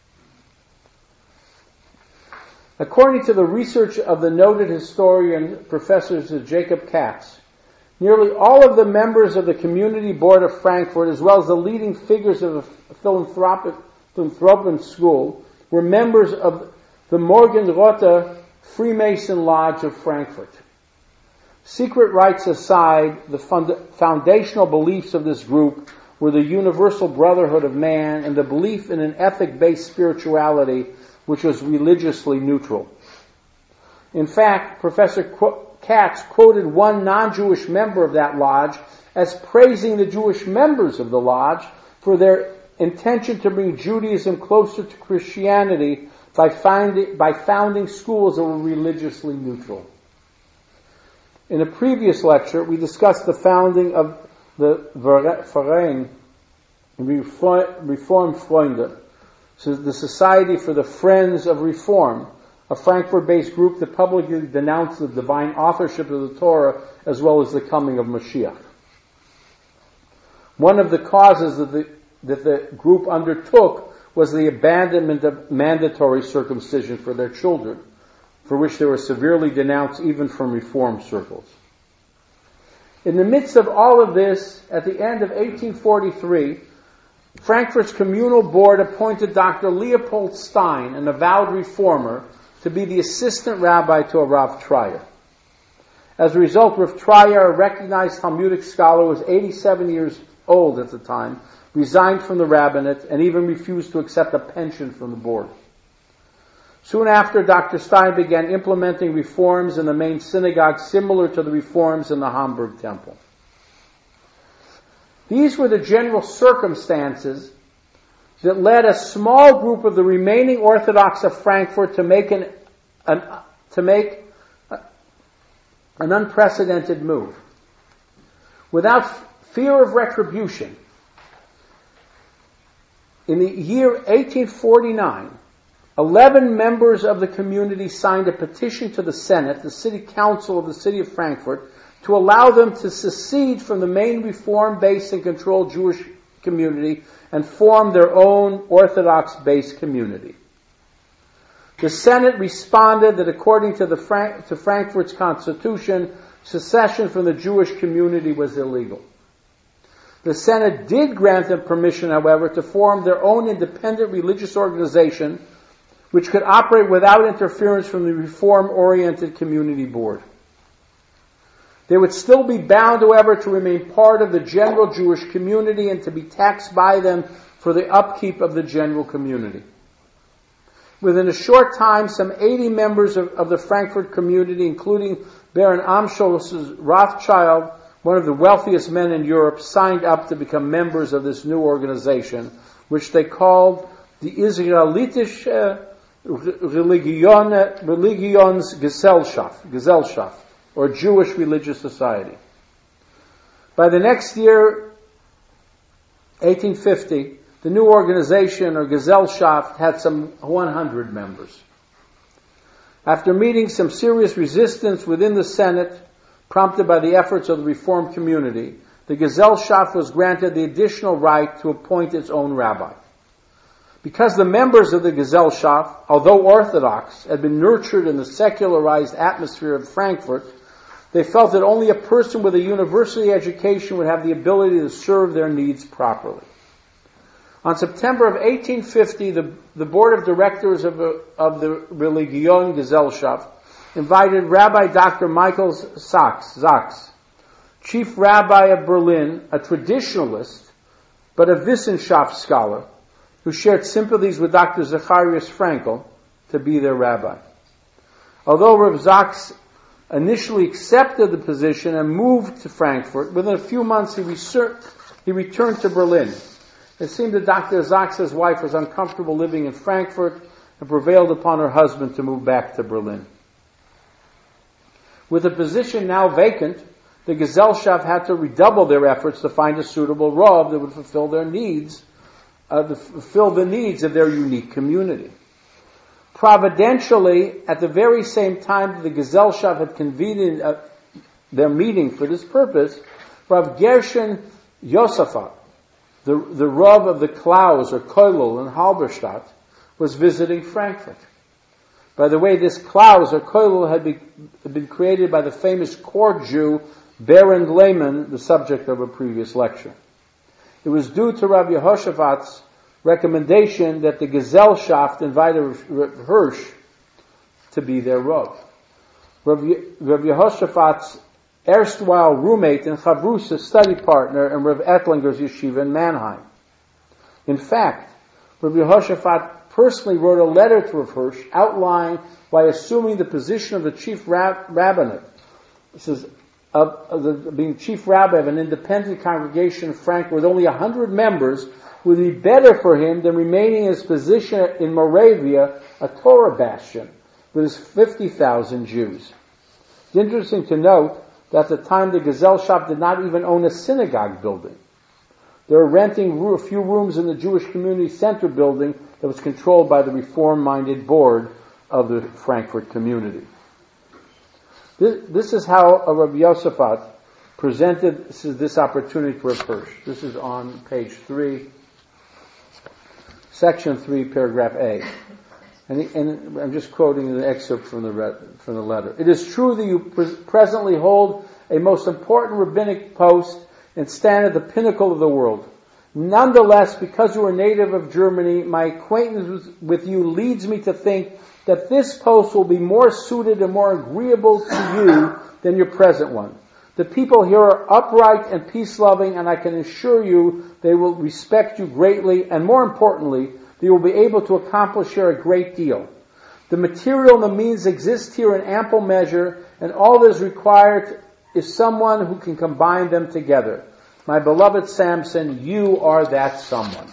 According to the research of the noted historian Professor Jacob Katz, nearly all of the members of the Community Board of Frankfurt, as well as the leading figures of the Philanthropin School, were members of the Morgenrother Freemason Lodge of Frankfurt. Secret rites aside, the foundational beliefs of this group were the universal brotherhood of man and the belief in an ethic-based spirituality which was religiously neutral. In fact, Professor Katz quoted one non-Jewish member of that lodge as praising the Jewish members of the lodge for their intention to bring Judaism closer to Christianity by founding schools that were religiously neutral. In a previous lecture, we discussed the founding of the Verein Reformfreunde, so the Society for the Friends of Reform, a Frankfurt-based group that publicly denounced the divine authorship of the Torah as well as the coming of Mashiach. One of the causes that the group undertook was the abandonment of mandatory circumcision for their children, for which they were severely denounced even from Reform circles. In the midst of all of this, at the end of 1843, Frankfurt's communal board appointed Dr. Leopold Stein, an avowed reformer, to be the assistant rabbi to a Rav Trier. As a result, Rav Trier, a recognized Talmudic scholar, was 87 years old at the time, resigned from the rabbinate, and even refused to accept a pension from the board. Soon after, Dr. Stein began implementing reforms in the main synagogue similar to the reforms in the Hamburg Temple. These were the general circumstances that led a small group of the remaining Orthodox of Frankfurt to make an unprecedented move. Without fear of retribution, in the year 1849, 11 members of the community signed a petition to the Senate, the city council of the city of Frankfurt, to allow them to secede from the main Reform-based and controlled Jewish community and form their own Orthodox-based community. The Senate responded that according to Frankfurt's constitution, secession from the Jewish community was illegal. The Senate did grant them permission, however, to form their own independent religious organization which could operate without interference from the Reform-oriented community board. They would still be bound, however, to remain part of the general Jewish community and to be taxed by them for the upkeep of the general community. Within a short time, some 80 members of the Frankfurt community, including Baron Amschloss Rothschild, one of the wealthiest men in Europe, signed up to become members of this new organization, which they called the Israelitische Religionsgesellschaft, or Jewish Religious Society. By the next year, 1850, the new organization, or Gesellschaft, had some 100 members. After meeting some serious resistance within the Senate, prompted by the efforts of the Reformed community, the Gesellschaft was granted the additional right to appoint its own rabbi. Because the members of the Gesellschaft, although Orthodox, had been nurtured in the secularized atmosphere of Frankfurt, they felt that only a person with a university education would have the ability to serve their needs properly. On September of 1850, the board of directors of the Religionsgesellschaft invited Rabbi Dr. Michael Sachs, chief rabbi of Berlin, a traditionalist, but a Wissenschaft scholar, who shared sympathies with Dr. Zacharias Frankel, to be their rabbi. Although Rav Sachs initially accepted the position and moved to Frankfurt, within a few months he returned to Berlin. It seemed that Dr. Sachs' wife was uncomfortable living in Frankfurt and prevailed upon her husband to move back to Berlin. With the position now vacant, the Gesellschaft had to redouble their efforts to find a suitable Rav that would fulfill the needs of their unique community. Providentially, at the very same time the Gesellschaft had convened their meeting for this purpose, Rav Gershon Yosafat, the Rav of the Klaus or Kollel in Halberstadt, was visiting Frankfurt. By the way, this Klaus or Kollel had been created by the famous court Jew Baron Lehman, the subject of a previous lecture. It was due to Rav Yehoshafat's recommendation that the Gesellschaft invited Rav Hirsch to be their Rav. Rav Yehoshafat's erstwhile roommate and Chavrusa study partner in Rav Ettlinger's yeshiva in Mannheim. In fact, Rav Yehoshaphat personally wrote a letter to Rav Hirsch outlining why assuming the position of the chief rabbinate, this is being chief rabbi of an independent congregation in Frankfurt with only 100 members, would be better for him than remaining in his position in Moravia, a Torah bastion, with his 50,000 Jews. It's interesting to note that at the time the Gesellschaft did not even own a synagogue building. They were renting a few rooms in the Jewish Community Center building that was controlled by the Reform-minded board of the Frankfurt community. This is how Rabbi Yosefat presented this opportunity for Rav Hirsch. This is on page 3, section 3, paragraph A. And I'm just quoting an excerpt from the letter. It is true that you presently hold a most important rabbinic post and stand at the pinnacle of the world. Nonetheless, because you are native of Germany, my acquaintance with you leads me to think that this post will be more suited and more agreeable to you than your present one. The people here are upright and peace-loving, and I can assure you they will respect you greatly, and more importantly, they will be able to accomplish here a great deal. The material and the means exist here in ample measure, and all that is required is someone who can combine them together. My beloved Samson, you are that someone.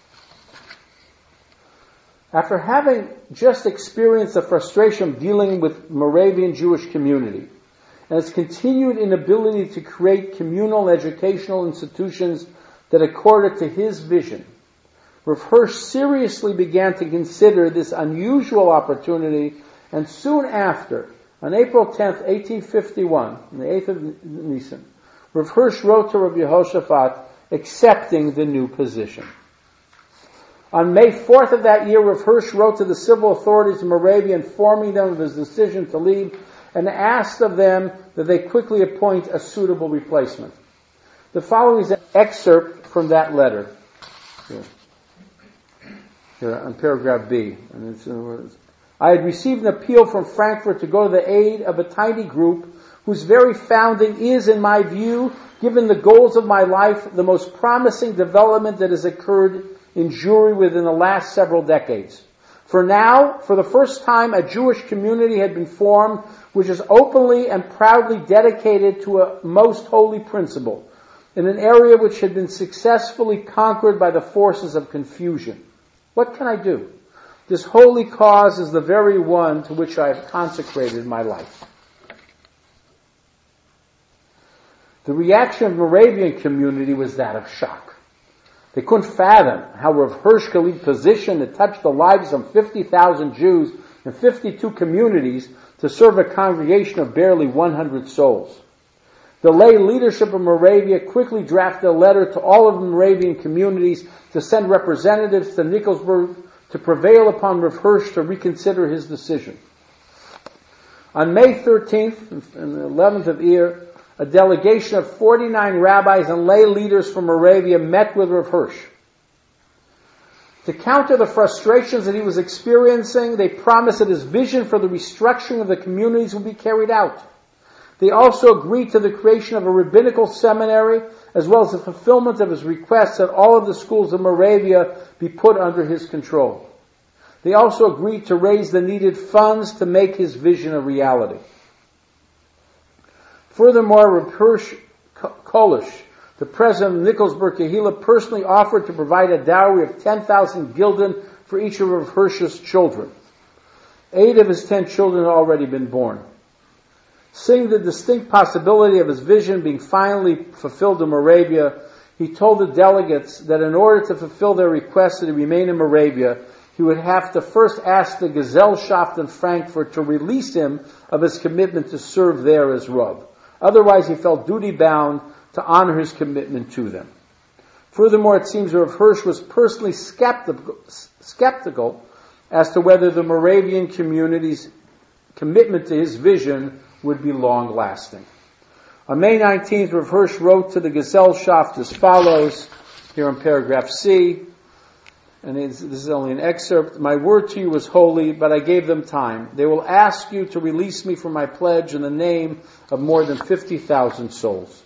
After having just experienced the frustration of dealing with Moravian Jewish community and its continued inability to create communal educational institutions that accorded to his vision, Rav Hirsch seriously began to consider this unusual opportunity, and soon after, on April 10th, 1851, on the 8th of Nisan, Rav Hirsch wrote to Rav Yehoshaphat accepting the new position. On May 4th of that year, Rav Hirsch wrote to the civil authorities in Moravia informing them of his decision to leave and asked of them that they quickly appoint a suitable replacement. The following is an excerpt from that letter. Here on paragraph B. And I had received an appeal from Frankfurt to go to the aid of a tiny group whose very founding is, in my view, given the goals of my life, the most promising development that has occurred in Jewry within the last several decades. For now, for the first time, a Jewish community had been formed which is openly and proudly dedicated to a most holy principle in an area which had been successfully conquered by the forces of confusion. What can I do? This holy cause is the very one to which I have consecrated my life. The reaction of the Moravian community was that of shock. They couldn't fathom how Rav Hirsch could lead position to touch the lives of 50,000 Jews in 52 communities to serve a congregation of barely 100 souls. The lay leadership of Moravia quickly drafted a letter to all of the Moravian communities to send representatives to Nikolsburg to prevail upon Rav Hirsch to reconsider his decision. On May 13th, and the 11th of Iyar, a delegation of 49 rabbis and lay leaders from Moravia met with Rav Hirsch. To counter the frustrations that he was experiencing, they promised that his vision for the restructuring of the communities would be carried out. They also agreed to the creation of a rabbinical seminary, as well as the fulfillment of his request that all of the schools of Moravia be put under his control. They also agreed to raise the needed funds to make his vision a reality. Furthermore, Rav Hirsch Kolish, the president of Nikolsburg Kehillah, personally offered to provide a dowry of 10,000 gulden for each of Rav Hirsch's children. 8 of his 10 children had already been born. Seeing the distinct possibility of his vision being finally fulfilled in Moravia, he told the delegates that in order to fulfill their request to remain in Moravia, he would have to first ask the Gesellschaft in Frankfurt to release him of his commitment to serve there as Rav. Otherwise, he felt duty-bound to honor his commitment to them. Furthermore, it seems Rav Hirsch was personally skeptical as to whether the Moravian community's commitment to his vision would be long-lasting. On May 19th, Rav Hirsch wrote to the Gesellschaft as follows, here in paragraph C, and this is only an excerpt. My word to you was holy, but I gave them time. They will ask you to release me from my pledge in the name of more than 50,000 souls.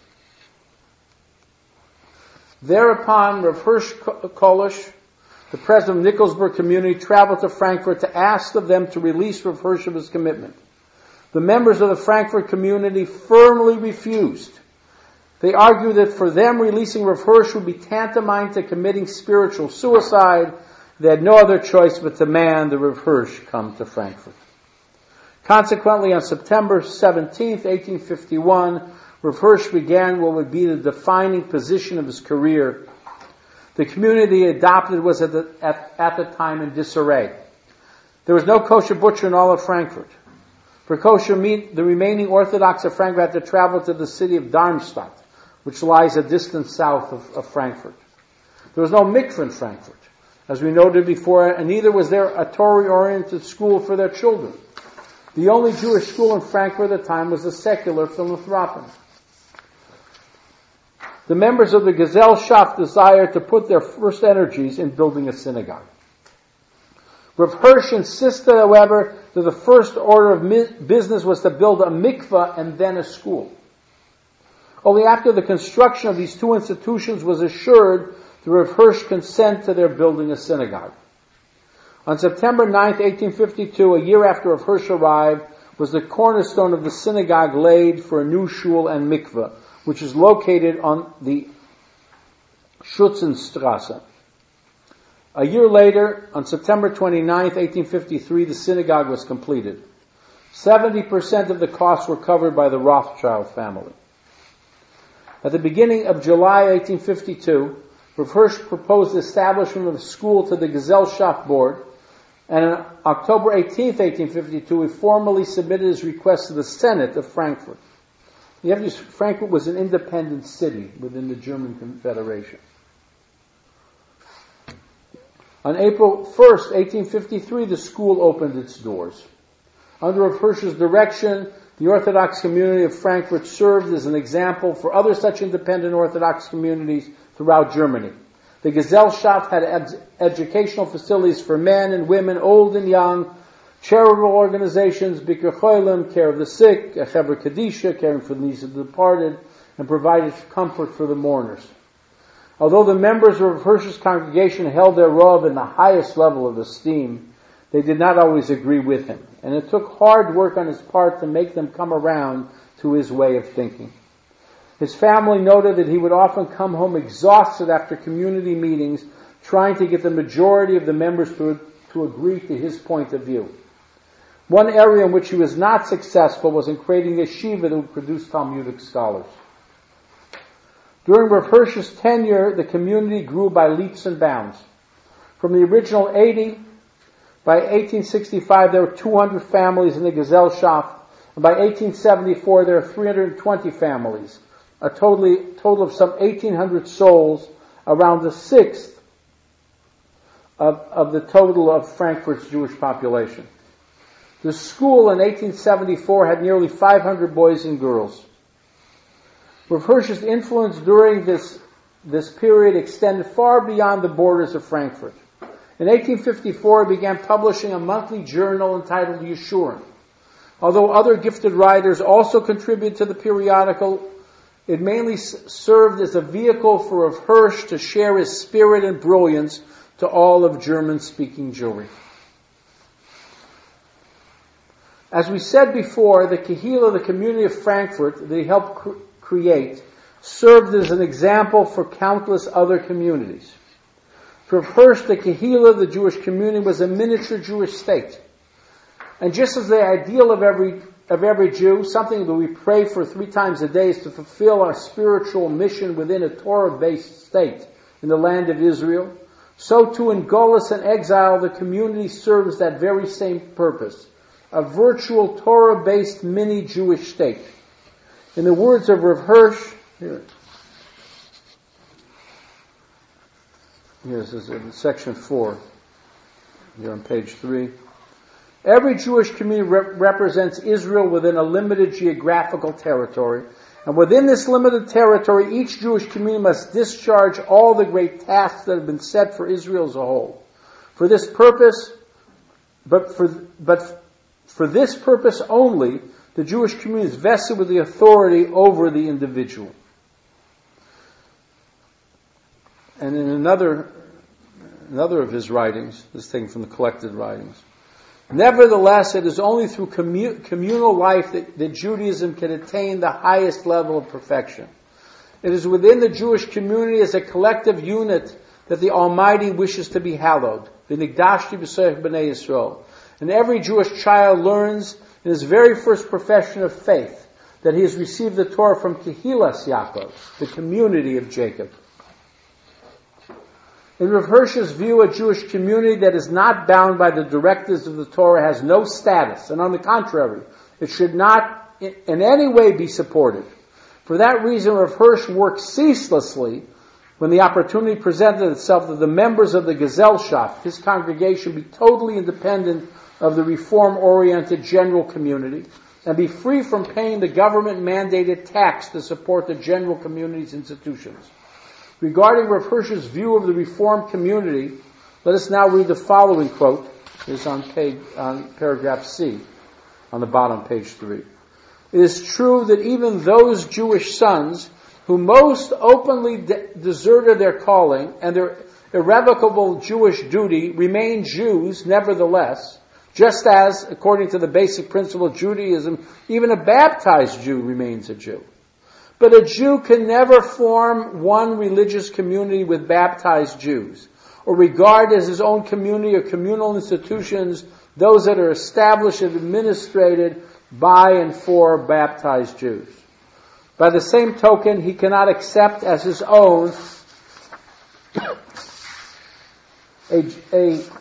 Thereupon, Rav Hirsch Kolish, the president of Nikolsburg community, traveled to Frankfurt to ask of them to release Rav Hirsch of his commitment. The members of the Frankfurt community firmly refused. They argued that for them releasing Rav Hirsch would be tantamount to committing spiritual suicide. They had no other choice but to demand that Rav Hirsch come to Frankfurt. Consequently, on September 17th, 1851, Rav Hirsch began what would be the defining position of his career. The community adopted was at the time in disarray. There was no kosher butcher in all of Frankfurt. For kosher meat, the remaining Orthodox of Frankfurt had to travel to the city of Darmstadt, which lies a distance south of Frankfurt. There was no mikveh in Frankfurt, as we noted before, and neither was there a Torah-oriented school for their children. The only Jewish school in Frankfurt at the time was the secular Philanthropic. The members of the Gesellschaft desired to put their first energies in building a synagogue. Rav Hirsch insisted, however, that the first order of business was to build a mikveh and then a school. Only after the construction of these two institutions was assured through Rav Hirsch's consent to their building a synagogue. On September 9, 1852, a year after Rav Hirsch arrived, was the cornerstone of the synagogue laid for a new shul and mikveh, which is located on the Schutzenstrasse. A year later, on September 29, 1853, the synagogue was completed. 70% of the costs were covered by the Rothschild family. At the beginning of July 1852, Rav Hirsch proposed the establishment of a school to the Gesellschaft board, and on October 18, 1852, he formally submitted his request to the Senate of Frankfurt. Frankfurt was an independent city within the German Confederation. On April 1st, 1853, the school opened its doors. Under Rav Hirsch's direction, the Orthodox community of Frankfurt served as an example for other such independent Orthodox communities throughout Germany. The Gesellschaft had educational facilities for men and women, old and young, charitable organizations, Bikur Cholim, care of the sick, Chevra Kadisha, caring for the needs of the departed, and provided comfort for the mourners. Although the members of Rav Hirsch's congregation held their Rav in the highest level of esteem, they did not always agree with him, and it took hard work on his part to make them come around to his way of thinking. His family noted that he would often come home exhausted after community meetings, trying to get the majority of the members to agree to his point of view. One area in which he was not successful was in creating a yeshiva that would produce Talmudic scholars. During Rav Hirsch's tenure, the community grew by leaps and bounds. From the original 80, by 1865 there were 200 families in the Gesellschaft, and by 1874 there were 320 families, a total of some 1,800 souls, around a sixth of the total of Frankfurt's Jewish population. The school in 1874 had nearly 500 boys and girls. Rav Hirsch's influence during this period extended far beyond the borders of Frankfurt. In 1854, he began publishing a monthly journal entitled Yeshurun. Although other gifted writers also contributed to the periodical, it mainly served as a vehicle for Rav Hirsch to share his spirit and brilliance to all of German-speaking Jewry. As we said before, the Kehillah, the community of Frankfurt that he helped create, served as an example for countless other communities. For Rav Hirsch, the Kehillah, the Jewish community, was a miniature Jewish state. And just as the ideal of every Jew, something that we pray for 3 times a day, is to fulfill our spiritual mission within a Torah-based state in the land of Israel, so too in Golus and exile, the community serves that very same purpose, a virtual Torah-based mini-Jewish state. In the words of Rav Hirsch, this is in section 4, here on page 3. Every Jewish community represents Israel within a limited geographical territory, and within this limited territory, each Jewish community must discharge all the great tasks that have been set for Israel as a whole. For this purpose, but for this purpose only, the Jewish community is vested with the authority over the individual. And in another of his writings, this is taken from the collected writings, nevertheless, it is only through communal life that Judaism can attain the highest level of perfection. It is within the Jewish community as a collective unit that the Almighty wishes to be hallowed. V'nigdashti b'soich b'nei Yisrael. And every Jewish child learns in his very first profession of faith that he has received the Torah from Kehillas Yaakov, the community of Jacob. In Rav Hirsch's view, a Jewish community that is not bound by the directives of the Torah has no status, and on the contrary, it should not in any way be supported. For that reason, Rav Hirsch worked ceaselessly when the opportunity presented itself that the members of the Gesellschaft, his congregation, be totally independent of the reform-oriented general community and be free from paying the government-mandated tax to support the general community's institutions. Regarding Rav Hirsch's view of the reformed community, let us now read the following quote. It's on paragraph C, on the bottom, page 3. It is true that even those Jewish sons who most openly deserted their calling and their irrevocable Jewish duty remain Jews nevertheless, just as, according to the basic principle of Judaism, even a baptized Jew remains a Jew. But a Jew can never form one religious community with baptized Jews, or regard as his own community or communal institutions those that are established and administrated by and for baptized Jews. By the same token, he cannot accept as his own a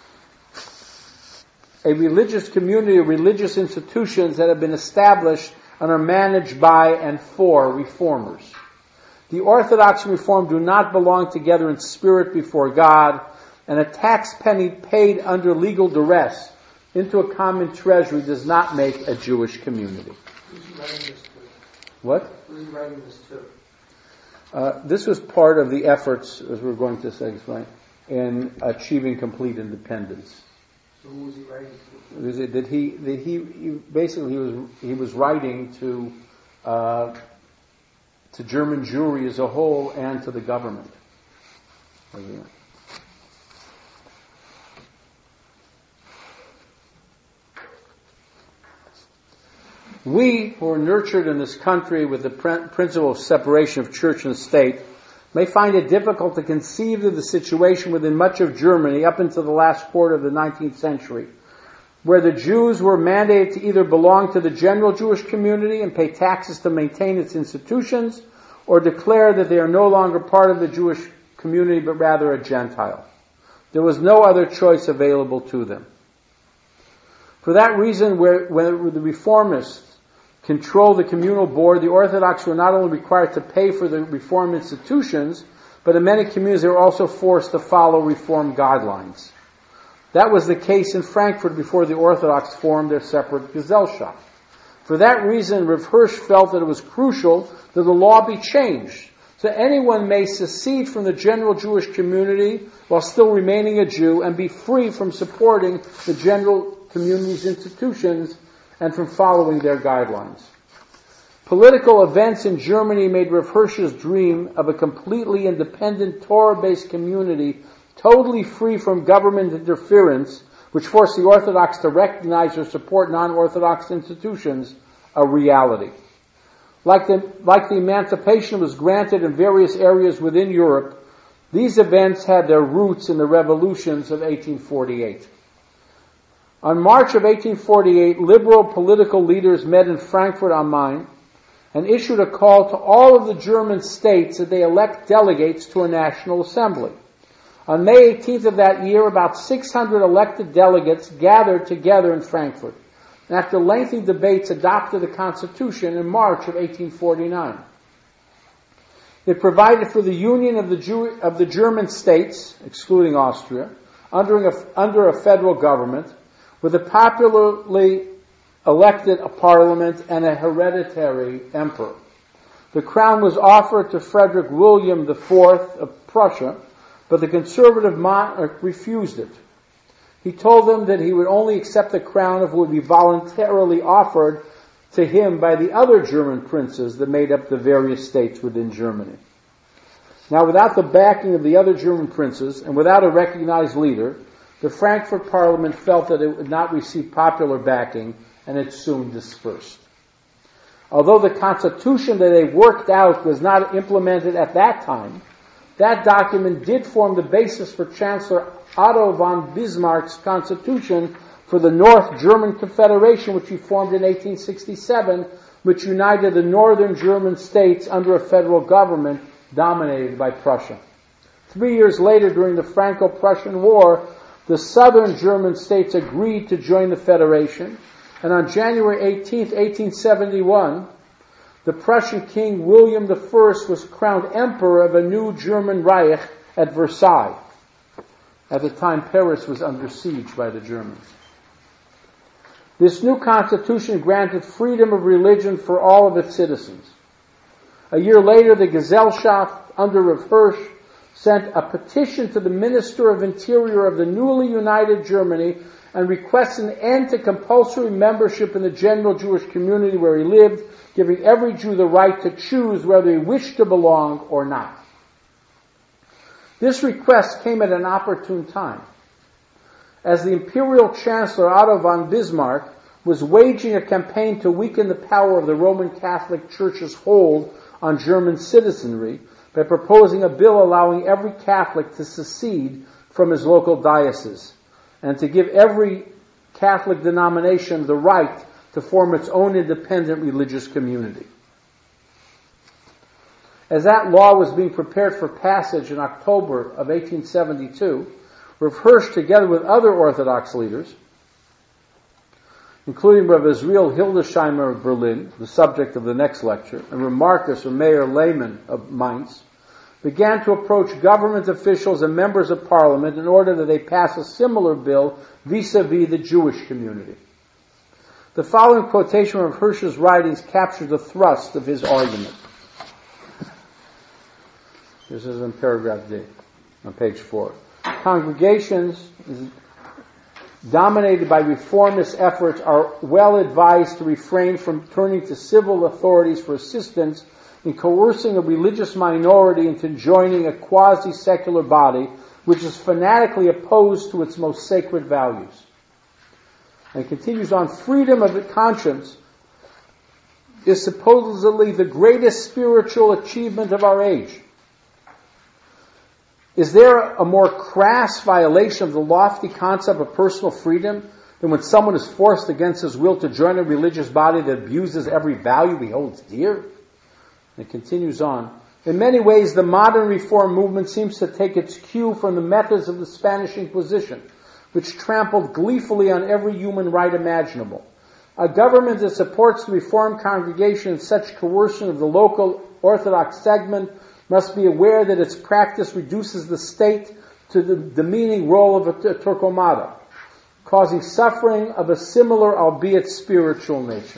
religious community or religious institutions that have been established and are managed by and for reformers. The Orthodox and Reformed do not belong together in spirit before God, and a tax penny paid under legal duress into a common treasury does not make a Jewish community. Who's writing this to? What? Who's writing this to? This was part of the efforts, as we're going to say, explain, in achieving complete independence. So who was he writing to? He was writing to German Jewry as a whole and to the government. We, who are nurtured in this country with the principle of separation of church and state, may find it difficult to conceive of the situation within much of Germany up until the last quarter of the 19th century, where the Jews were mandated to either belong to the general Jewish community and pay taxes to maintain its institutions, or declare that they are no longer part of the Jewish community but rather a Gentile. There was no other choice available to them. For that reason, when the reformists controlled the communal board, the Orthodox were not only required to pay for the reform institutions, but in many communities they were also forced to follow reform guidelines. That was the case in Frankfurt before the Orthodox formed their separate Gesellschaft. For that reason, Rav Hirsch felt that it was crucial that the law be changed, so anyone may secede from the general Jewish community while still remaining a Jew and be free from supporting the general community's institutions and from following their guidelines. Political events in Germany made Rav Hirsch's dream of a completely independent Torah-based community totally free from government interference, which forced the Orthodox to recognize or support non-Orthodox institutions, a reality. Like the emancipation was granted in various areas within Europe, these events had their roots in the revolutions of 1848. On March of 1848, liberal political leaders met in Frankfurt am Main and issued a call to all of the German states that they elect delegates to a national assembly. On May 18th of that year, about 600 elected delegates gathered together in Frankfurt, and after lengthy debates adopted a constitution in March of 1849. It provided for the union of the German states, excluding Austria, under a federal government, with a popularly elected parliament and a hereditary emperor. The crown was offered to Frederick William IV of Prussia, but the conservative monarch refused it. He told them that he would only accept the crown if it would be voluntarily offered to him by the other German princes that made up the various states within Germany. Now, without the backing of the other German princes and without a recognized leader, the Frankfurt Parliament felt that it would not receive popular backing, and it soon dispersed. Although the constitution that they worked out was not implemented at that time, that document did form the basis for Chancellor Otto von Bismarck's constitution for the North German Confederation, which he formed in 1867, which united the northern German states under a federal government dominated by Prussia. 3 years later, during the Franco-Prussian War, the southern German states agreed to join the Federation, and on January 18, 1871, the Prussian King William I was crowned Emperor of a new German Reich at Versailles. At the time, Paris was under siege by the Germans. This new constitution granted freedom of religion for all of its citizens. A year later, the Gesellschaft, under Rav Hirsch, sent a petition to the Minister of Interior of the newly united Germany and requested an end to compulsory membership in the general Jewish community where he lived, giving every Jew the right to choose whether he wished to belong or not. This request came at an opportune time, as the Imperial Chancellor Otto von Bismarck was waging a campaign to weaken the power of the Roman Catholic Church's hold on German citizenry by proposing a bill allowing every Catholic to secede from his local diocese and to give every Catholic denomination the right to form its own independent religious community. As that law was being prepared for passage in October of 1872, Rav Hirsch, together with other Orthodox leaders, including Rav Israel Hildesheimer of Berlin, the subject of the next lecture, and Rav Marcus or Mayor Lehman of Mainz, began to approach government officials and members of parliament in order that they pass a similar bill vis-a-vis the Jewish community. The following quotation of Hirsch's writings captured the thrust of his argument. This is in paragraph D, on page 4. Congregations dominated by reformist efforts are well advised to refrain from turning to civil authorities for assistance in coercing a religious minority into joining a quasi-secular body which is fanatically opposed to its most sacred values. And it continues on, freedom of the conscience is supposedly the greatest spiritual achievement of our age. Is there a more crass violation of the lofty concept of personal freedom than when someone is forced against his will to join a religious body that abuses every value he holds dear? And it continues on. In many ways, the modern reform movement seems to take its cue from the methods of the Spanish Inquisition, which trampled gleefully on every human right imaginable. A government that supports the Reformed congregation in such coercion of the local Orthodox segment must be aware that its practice reduces the state to the demeaning role of a Turkomada, causing suffering of a similar, albeit spiritual nature.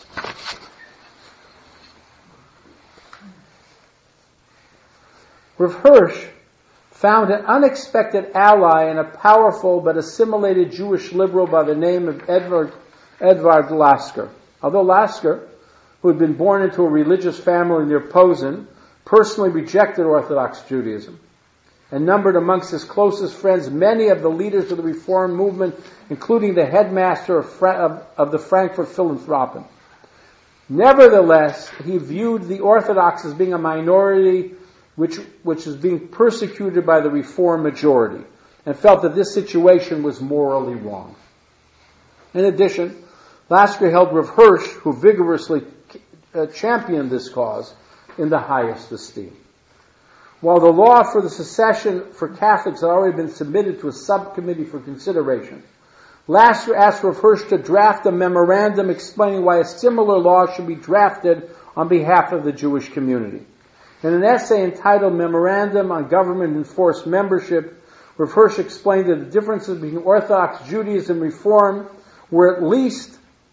Rav Hirsch found an unexpected ally in a powerful but assimilated Jewish liberal by the name of Edvard Lasker. Although Lasker, who had been born into a religious family near Posen, personally rejected Orthodox Judaism and numbered amongst his closest friends many of the leaders of the Reform movement, including the headmaster of the Frankfurt Philanthropen. Nevertheless, he viewed the Orthodox as being a minority which is being persecuted by the Reform majority, and felt that this situation was morally wrong. In addition, Lasker held Rav Hirsch, who vigorously championed this cause, in the highest esteem. While the law for the secession for Catholics had already been submitted to a subcommittee for consideration, Lasker asked Rav Hirsch to draft a memorandum explaining why a similar law should be drafted on behalf of the Jewish community. In an essay entitled Memorandum on Government-Enforced Membership, Rav Hirsch explained that the differences between Orthodox Judaism and Reform were at least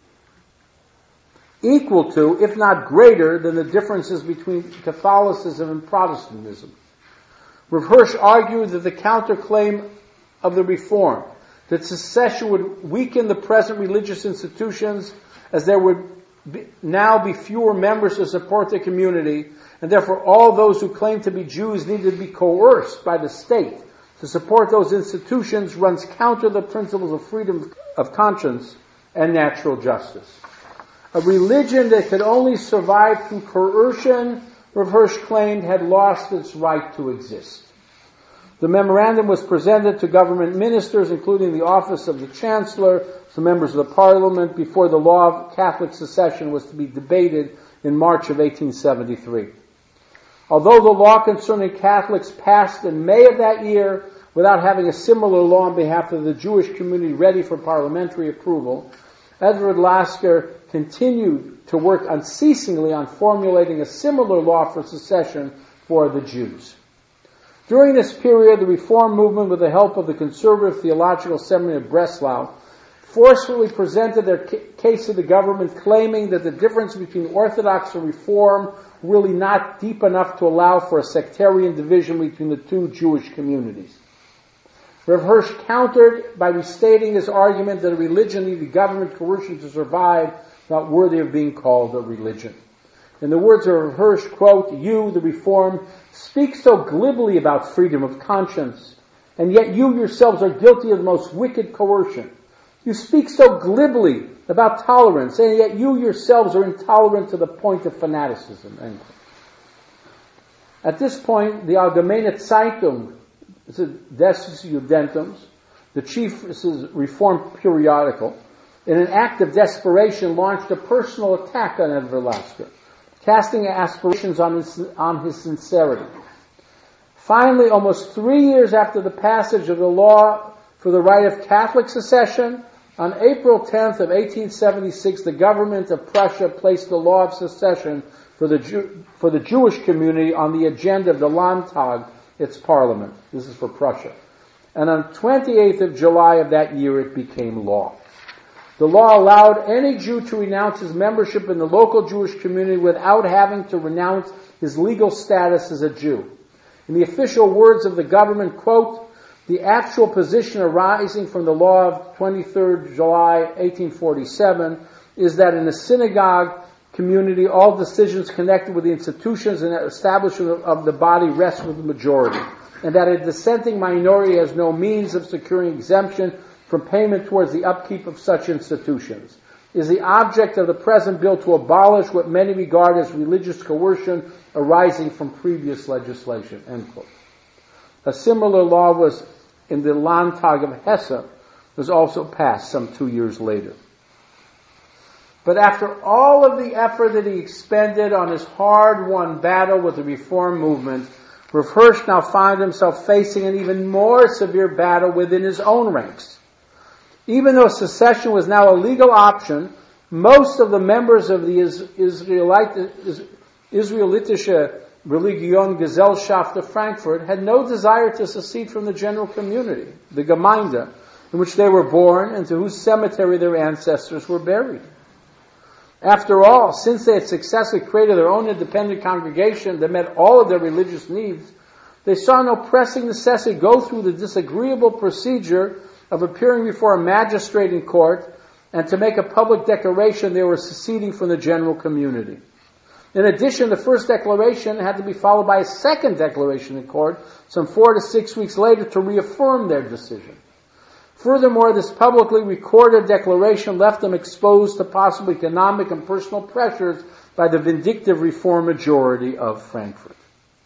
equal to, if not greater than, the differences between Catholicism and Protestantism. Rav Hirsch argued that the counterclaim of the Reform, that secession would weaken the present religious institutions as there would now be fewer members to support the community, and therefore all those who claim to be Jews needed to be coerced by the state to support those institutions, runs counter the principles of freedom of conscience and natural justice. A religion that could only survive through coercion, Rav Hirsch claimed, had lost its right to exist. The memorandum was presented to government ministers, including the office of the Chancellor, to members of the Parliament, before the law of Catholic secession was to be debated in March of 1873. Although the law concerning Catholics passed in May of that year without having a similar law on behalf of the Jewish community ready for parliamentary approval, Edward Lasker continued to work unceasingly on formulating a similar law for secession for the Jews. During this period, the Reform movement, with the help of the Conservative Theological Seminary of Breslau, forcefully presented their case to the government, claiming that the difference between Orthodox and Reform were really not deep enough to allow for a sectarian division between the two Jewish communities. Rav Hirsch countered by restating his argument that a religion needed government coercion to survive, not worthy of being called a religion. In the words of Rav Hirsch, quote, "You, the Reformed, speak so glibly about freedom of conscience, and yet you yourselves are guilty of the most wicked coercion. You speak so glibly about tolerance, and yet you yourselves are intolerant to the point of fanaticism." End quote. At this point, the Allgemeine Zeitung, des Judentums, the chief Reform periodical, in an act of desperation, launched a personal attack on Edward Lasker, casting aspersions on his sincerity. Finally, almost 3 years after the passage of the law for the right of Catholic secession, on April 10th of 1876, the government of Prussia placed the law of secession for the Jewish community on the agenda of the Landtag, its parliament. This is for Prussia. And on 28th of July of that year, it became law. The law allowed any Jew to renounce his membership in the local Jewish community without having to renounce his legal status as a Jew. In the official words of the government, quote, "The actual position arising from the law of 23rd July 1847 is that in a synagogue community, all decisions connected with the institutions and establishment of the body rest with the majority, and that a dissenting minority has no means of securing exemption from payment towards the upkeep of such institutions. It is the object of the present bill to abolish what many regard as religious coercion arising from previous legislation." End quote. A similar law was in the Landtag of Hesse, was also passed some 2 years later. But after all of the effort that he expended on his hard-won battle with the Reform movement, Rav Hirsch now found himself facing an even more severe battle within his own ranks. Even though secession was now a legal option, most of the members of the Israelitische Religionsgesellschaft of Frankfurt had no desire to secede from the general community, the Gemeinde, in which they were born and to whose cemetery their ancestors were buried. After all, since they had successfully created their own independent congregation that met all of their religious needs, they saw no pressing necessity to go through the disagreeable procedure of appearing before a magistrate in court and to make a public declaration they were seceding from the general community. In addition, the first declaration had to be followed by a second declaration in court some 4 to 6 weeks later to reaffirm their decision. Furthermore, this publicly recorded declaration left them exposed to possible economic and personal pressures by the vindictive Reform majority of Frankfurt.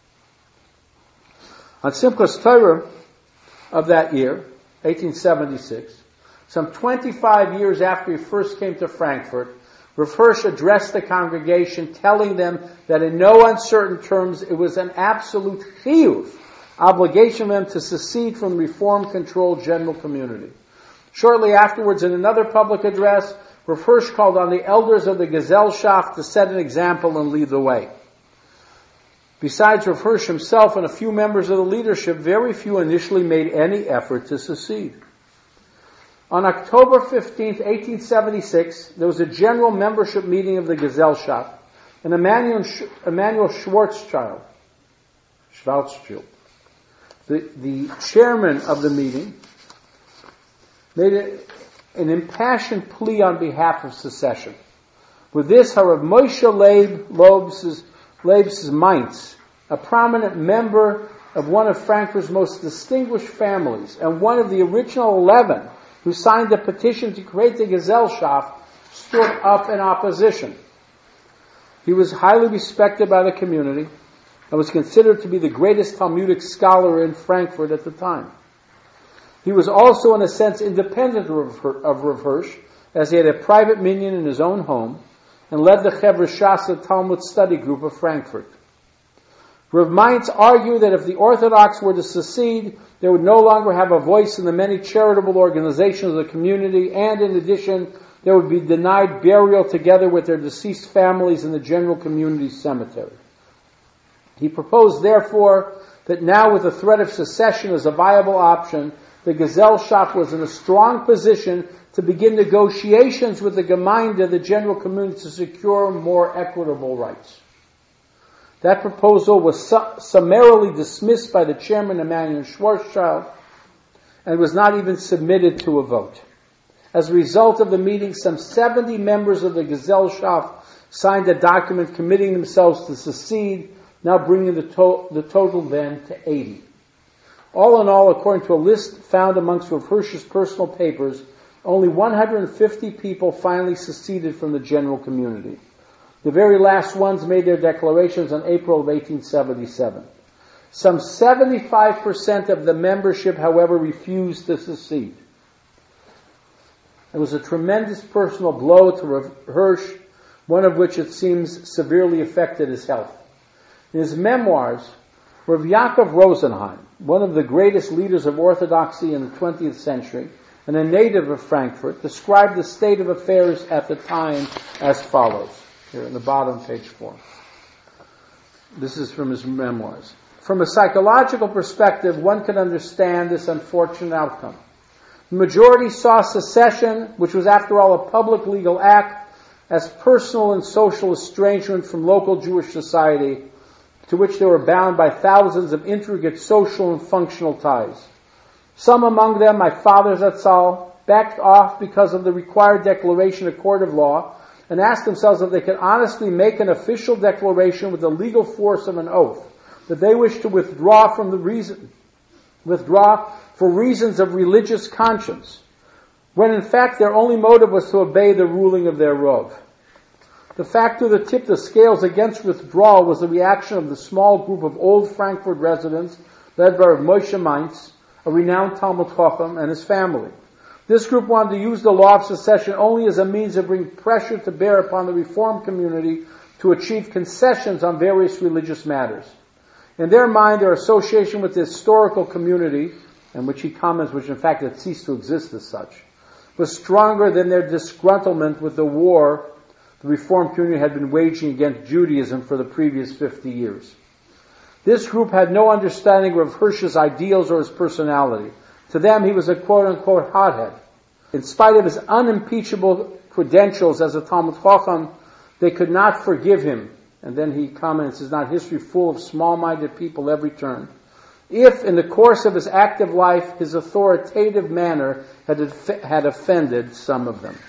On Simchas Torah of that year, 1876, some 25 years after he first came to Frankfurt, Rav Hirsch addressed the congregation, telling them that in no uncertain terms it was an absolute chiyuv, obligation of them to secede from the Reform-controlled general community. Shortly afterwards, in another public address, Rav Hirsch called on the elders of the Gesellschaft to set an example and lead the way. Besides Rav Hirsch himself and a few members of the leadership, very few initially made any effort to secede. On October 15, 1876, there was a general membership meeting of the Gesellschaft, and Emanuel Schwarzschild, the chairman of the meeting, made an impassioned plea on behalf of secession. With this, Harav Moshe Leib's Mainz, a prominent member of one of Frankfurt's most distinguished families, and one of the original 11 who signed the petition to create the Gesellschaft, stood up in opposition. He was highly respected by the community and was considered to be the greatest Talmudic scholar in Frankfurt at the time. He was also, in a sense, independent of Rav Hirsch, as he had a private minyan in his own home and led the Chevra Shasa Talmud study group of Frankfurt. Rav Mainz argued that if the Orthodox were to secede, they would no longer have a voice in the many charitable organizations of the community, and in addition, they would be denied burial together with their deceased families in the general community cemetery. He proposed, therefore, that now with the threat of secession as a viable option, the Gesellschaft was in a strong position to begin negotiations with the Gemeinde, the general community, to secure more equitable rights. That proposal was summarily dismissed by the chairman, Emanuel Schwarzschild, and was not even submitted to a vote. As a result of the meeting, some 70 members of the Gesellschaft signed a document committing themselves to secede, now bringing the total then to 80. All in all, according to a list found amongst Rav Hirsch's personal papers, only 150 people finally seceded from the general community. The very last ones made their declarations in April of 1877. Some 75% of the membership, however, refused to secede. It was a tremendous personal blow to Rav Hirsch, one of which it seems severely affected his health. In his memoirs, Rav Yaakov Rosenheim, one of the greatest leaders of Orthodoxy in the 20th century, and a native of Frankfurt, described the state of affairs at the time as follows. Here in the bottom, page 4. This is from his memoirs. From a psychological perspective, one can understand this unfortunate outcome. The majority saw secession, which was after all a public legal act, as personal and social estrangement from local Jewish society, to which they were bound by thousands of intricate social and functional ties. Some among them, my father Zatzal, backed off because of the required declaration of court of law, and asked themselves if they could honestly make an official declaration with the legal force of an oath that they wish to withdraw for reasons of religious conscience, when in fact their only motive was to obey the ruling of their Rov. The factor that tipped the scales against withdrawal was the reaction of the small group of old Frankfurt residents led by Moshe Mainz, a renowned Talmud Chacham, and his family. This group wanted to use the law of secession only as a means of bringing pressure to bear upon the Reform community to achieve concessions on various religious matters. In their mind, their association with the historical community, and which he comments, which in fact had ceased to exist as such, was stronger than their disgruntlement with the war the Reform community had been waging against Judaism for the previous 50 years. This group had no understanding of Hirsch's ideals or his personality. To them, he was a quote-unquote hothead. In spite of his unimpeachable credentials as a Talmud Chacham, they could not forgive him. And then he comments, is not history full of small-minded people every turn? If, in the course of his active life, his authoritative manner had offended some of them.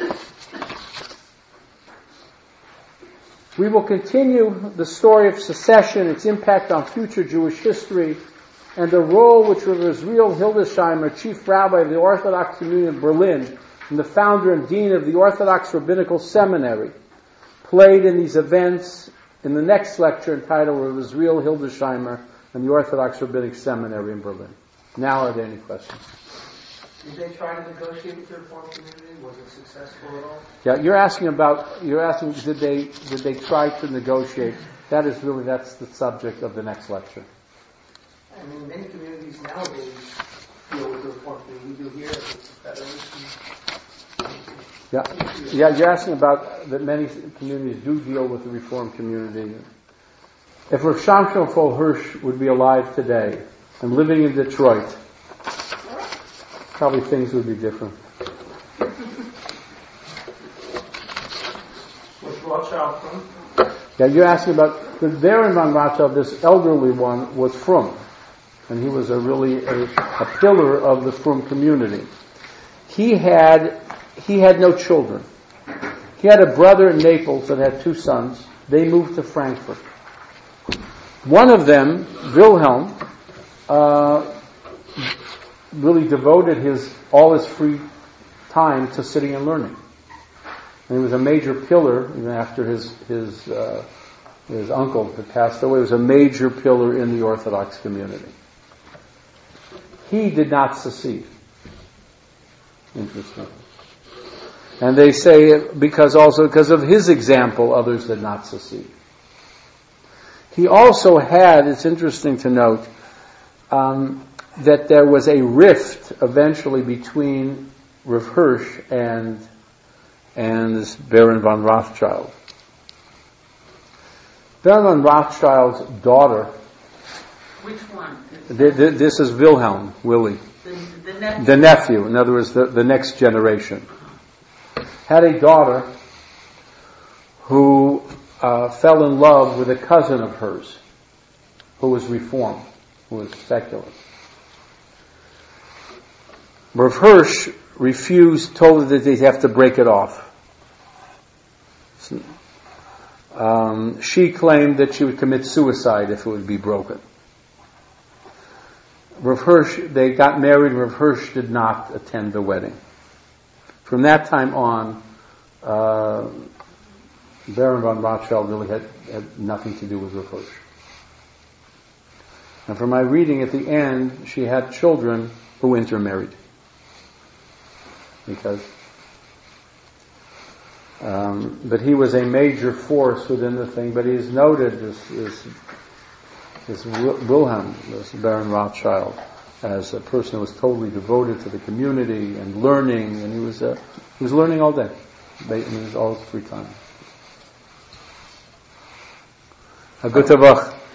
We will continue the story of secession, its impact on future Jewish history, and the role which Rav Israel Hildesheimer, chief rabbi of the Orthodox Community of Berlin, and the founder and dean of the Orthodox Rabbinical Seminary, played in these events in the next lecture entitled Rav Israel Hildesheimer and the Orthodox Rabbinic Seminary in Berlin. Now, are there any questions? Did they try to negotiate with the Reform community? Was it successful at all? Yeah, you're asking did they try to negotiate? That's the subject of the next lecture. I mean, many communities nowadays deal with the Reform community. We do here with the Federation. Yeah, you're asking about that many communities do deal with the Reform community. If Rav Shamshon Fol Hirsch would be alive today and living in Detroit, probably things would be different. Was Rothschild from? Yeah, you're asking about the Baron von Rothschild. This elderly one was Frum, and he was a pillar of the Frum community. He had no children. He had a brother in Naples that had 2 sons. They moved to Frankfurt. One of them, Wilhelm, really devoted all his free time to sitting and learning. And he was a major pillar, even after his uncle had passed away, he was a major pillar in the Orthodox community. He did not secede. Interesting. And they say because of his example, others did not secede. He also had, it's interesting to note, that there was a rift eventually between Rav Hirsch and this Baron von Rothschild. Baron von Rothschild's daughter. Which one? This is Wilhelm, Willie. The nephew. The nephew, in other words, the next generation. Had a daughter who fell in love with a cousin of hers, who was Reformed, who was secular. Rav Hirsch refused, told her that they'd have to break it off. She claimed that she would commit suicide if it would be broken. Rav Hirsch, they got married, Rav Hirsch did not attend the wedding. From that time on, Baron von Rothschild really had nothing to do with Rav Hirsch. And from my reading at the end, she had children who intermarried. But he was a major force within the thing, but he is noted, this Wilhelm, this Baron Rothschild, as a person who was totally devoted to the community and learning, and he was learning all day, in his all free time. A good Tavach.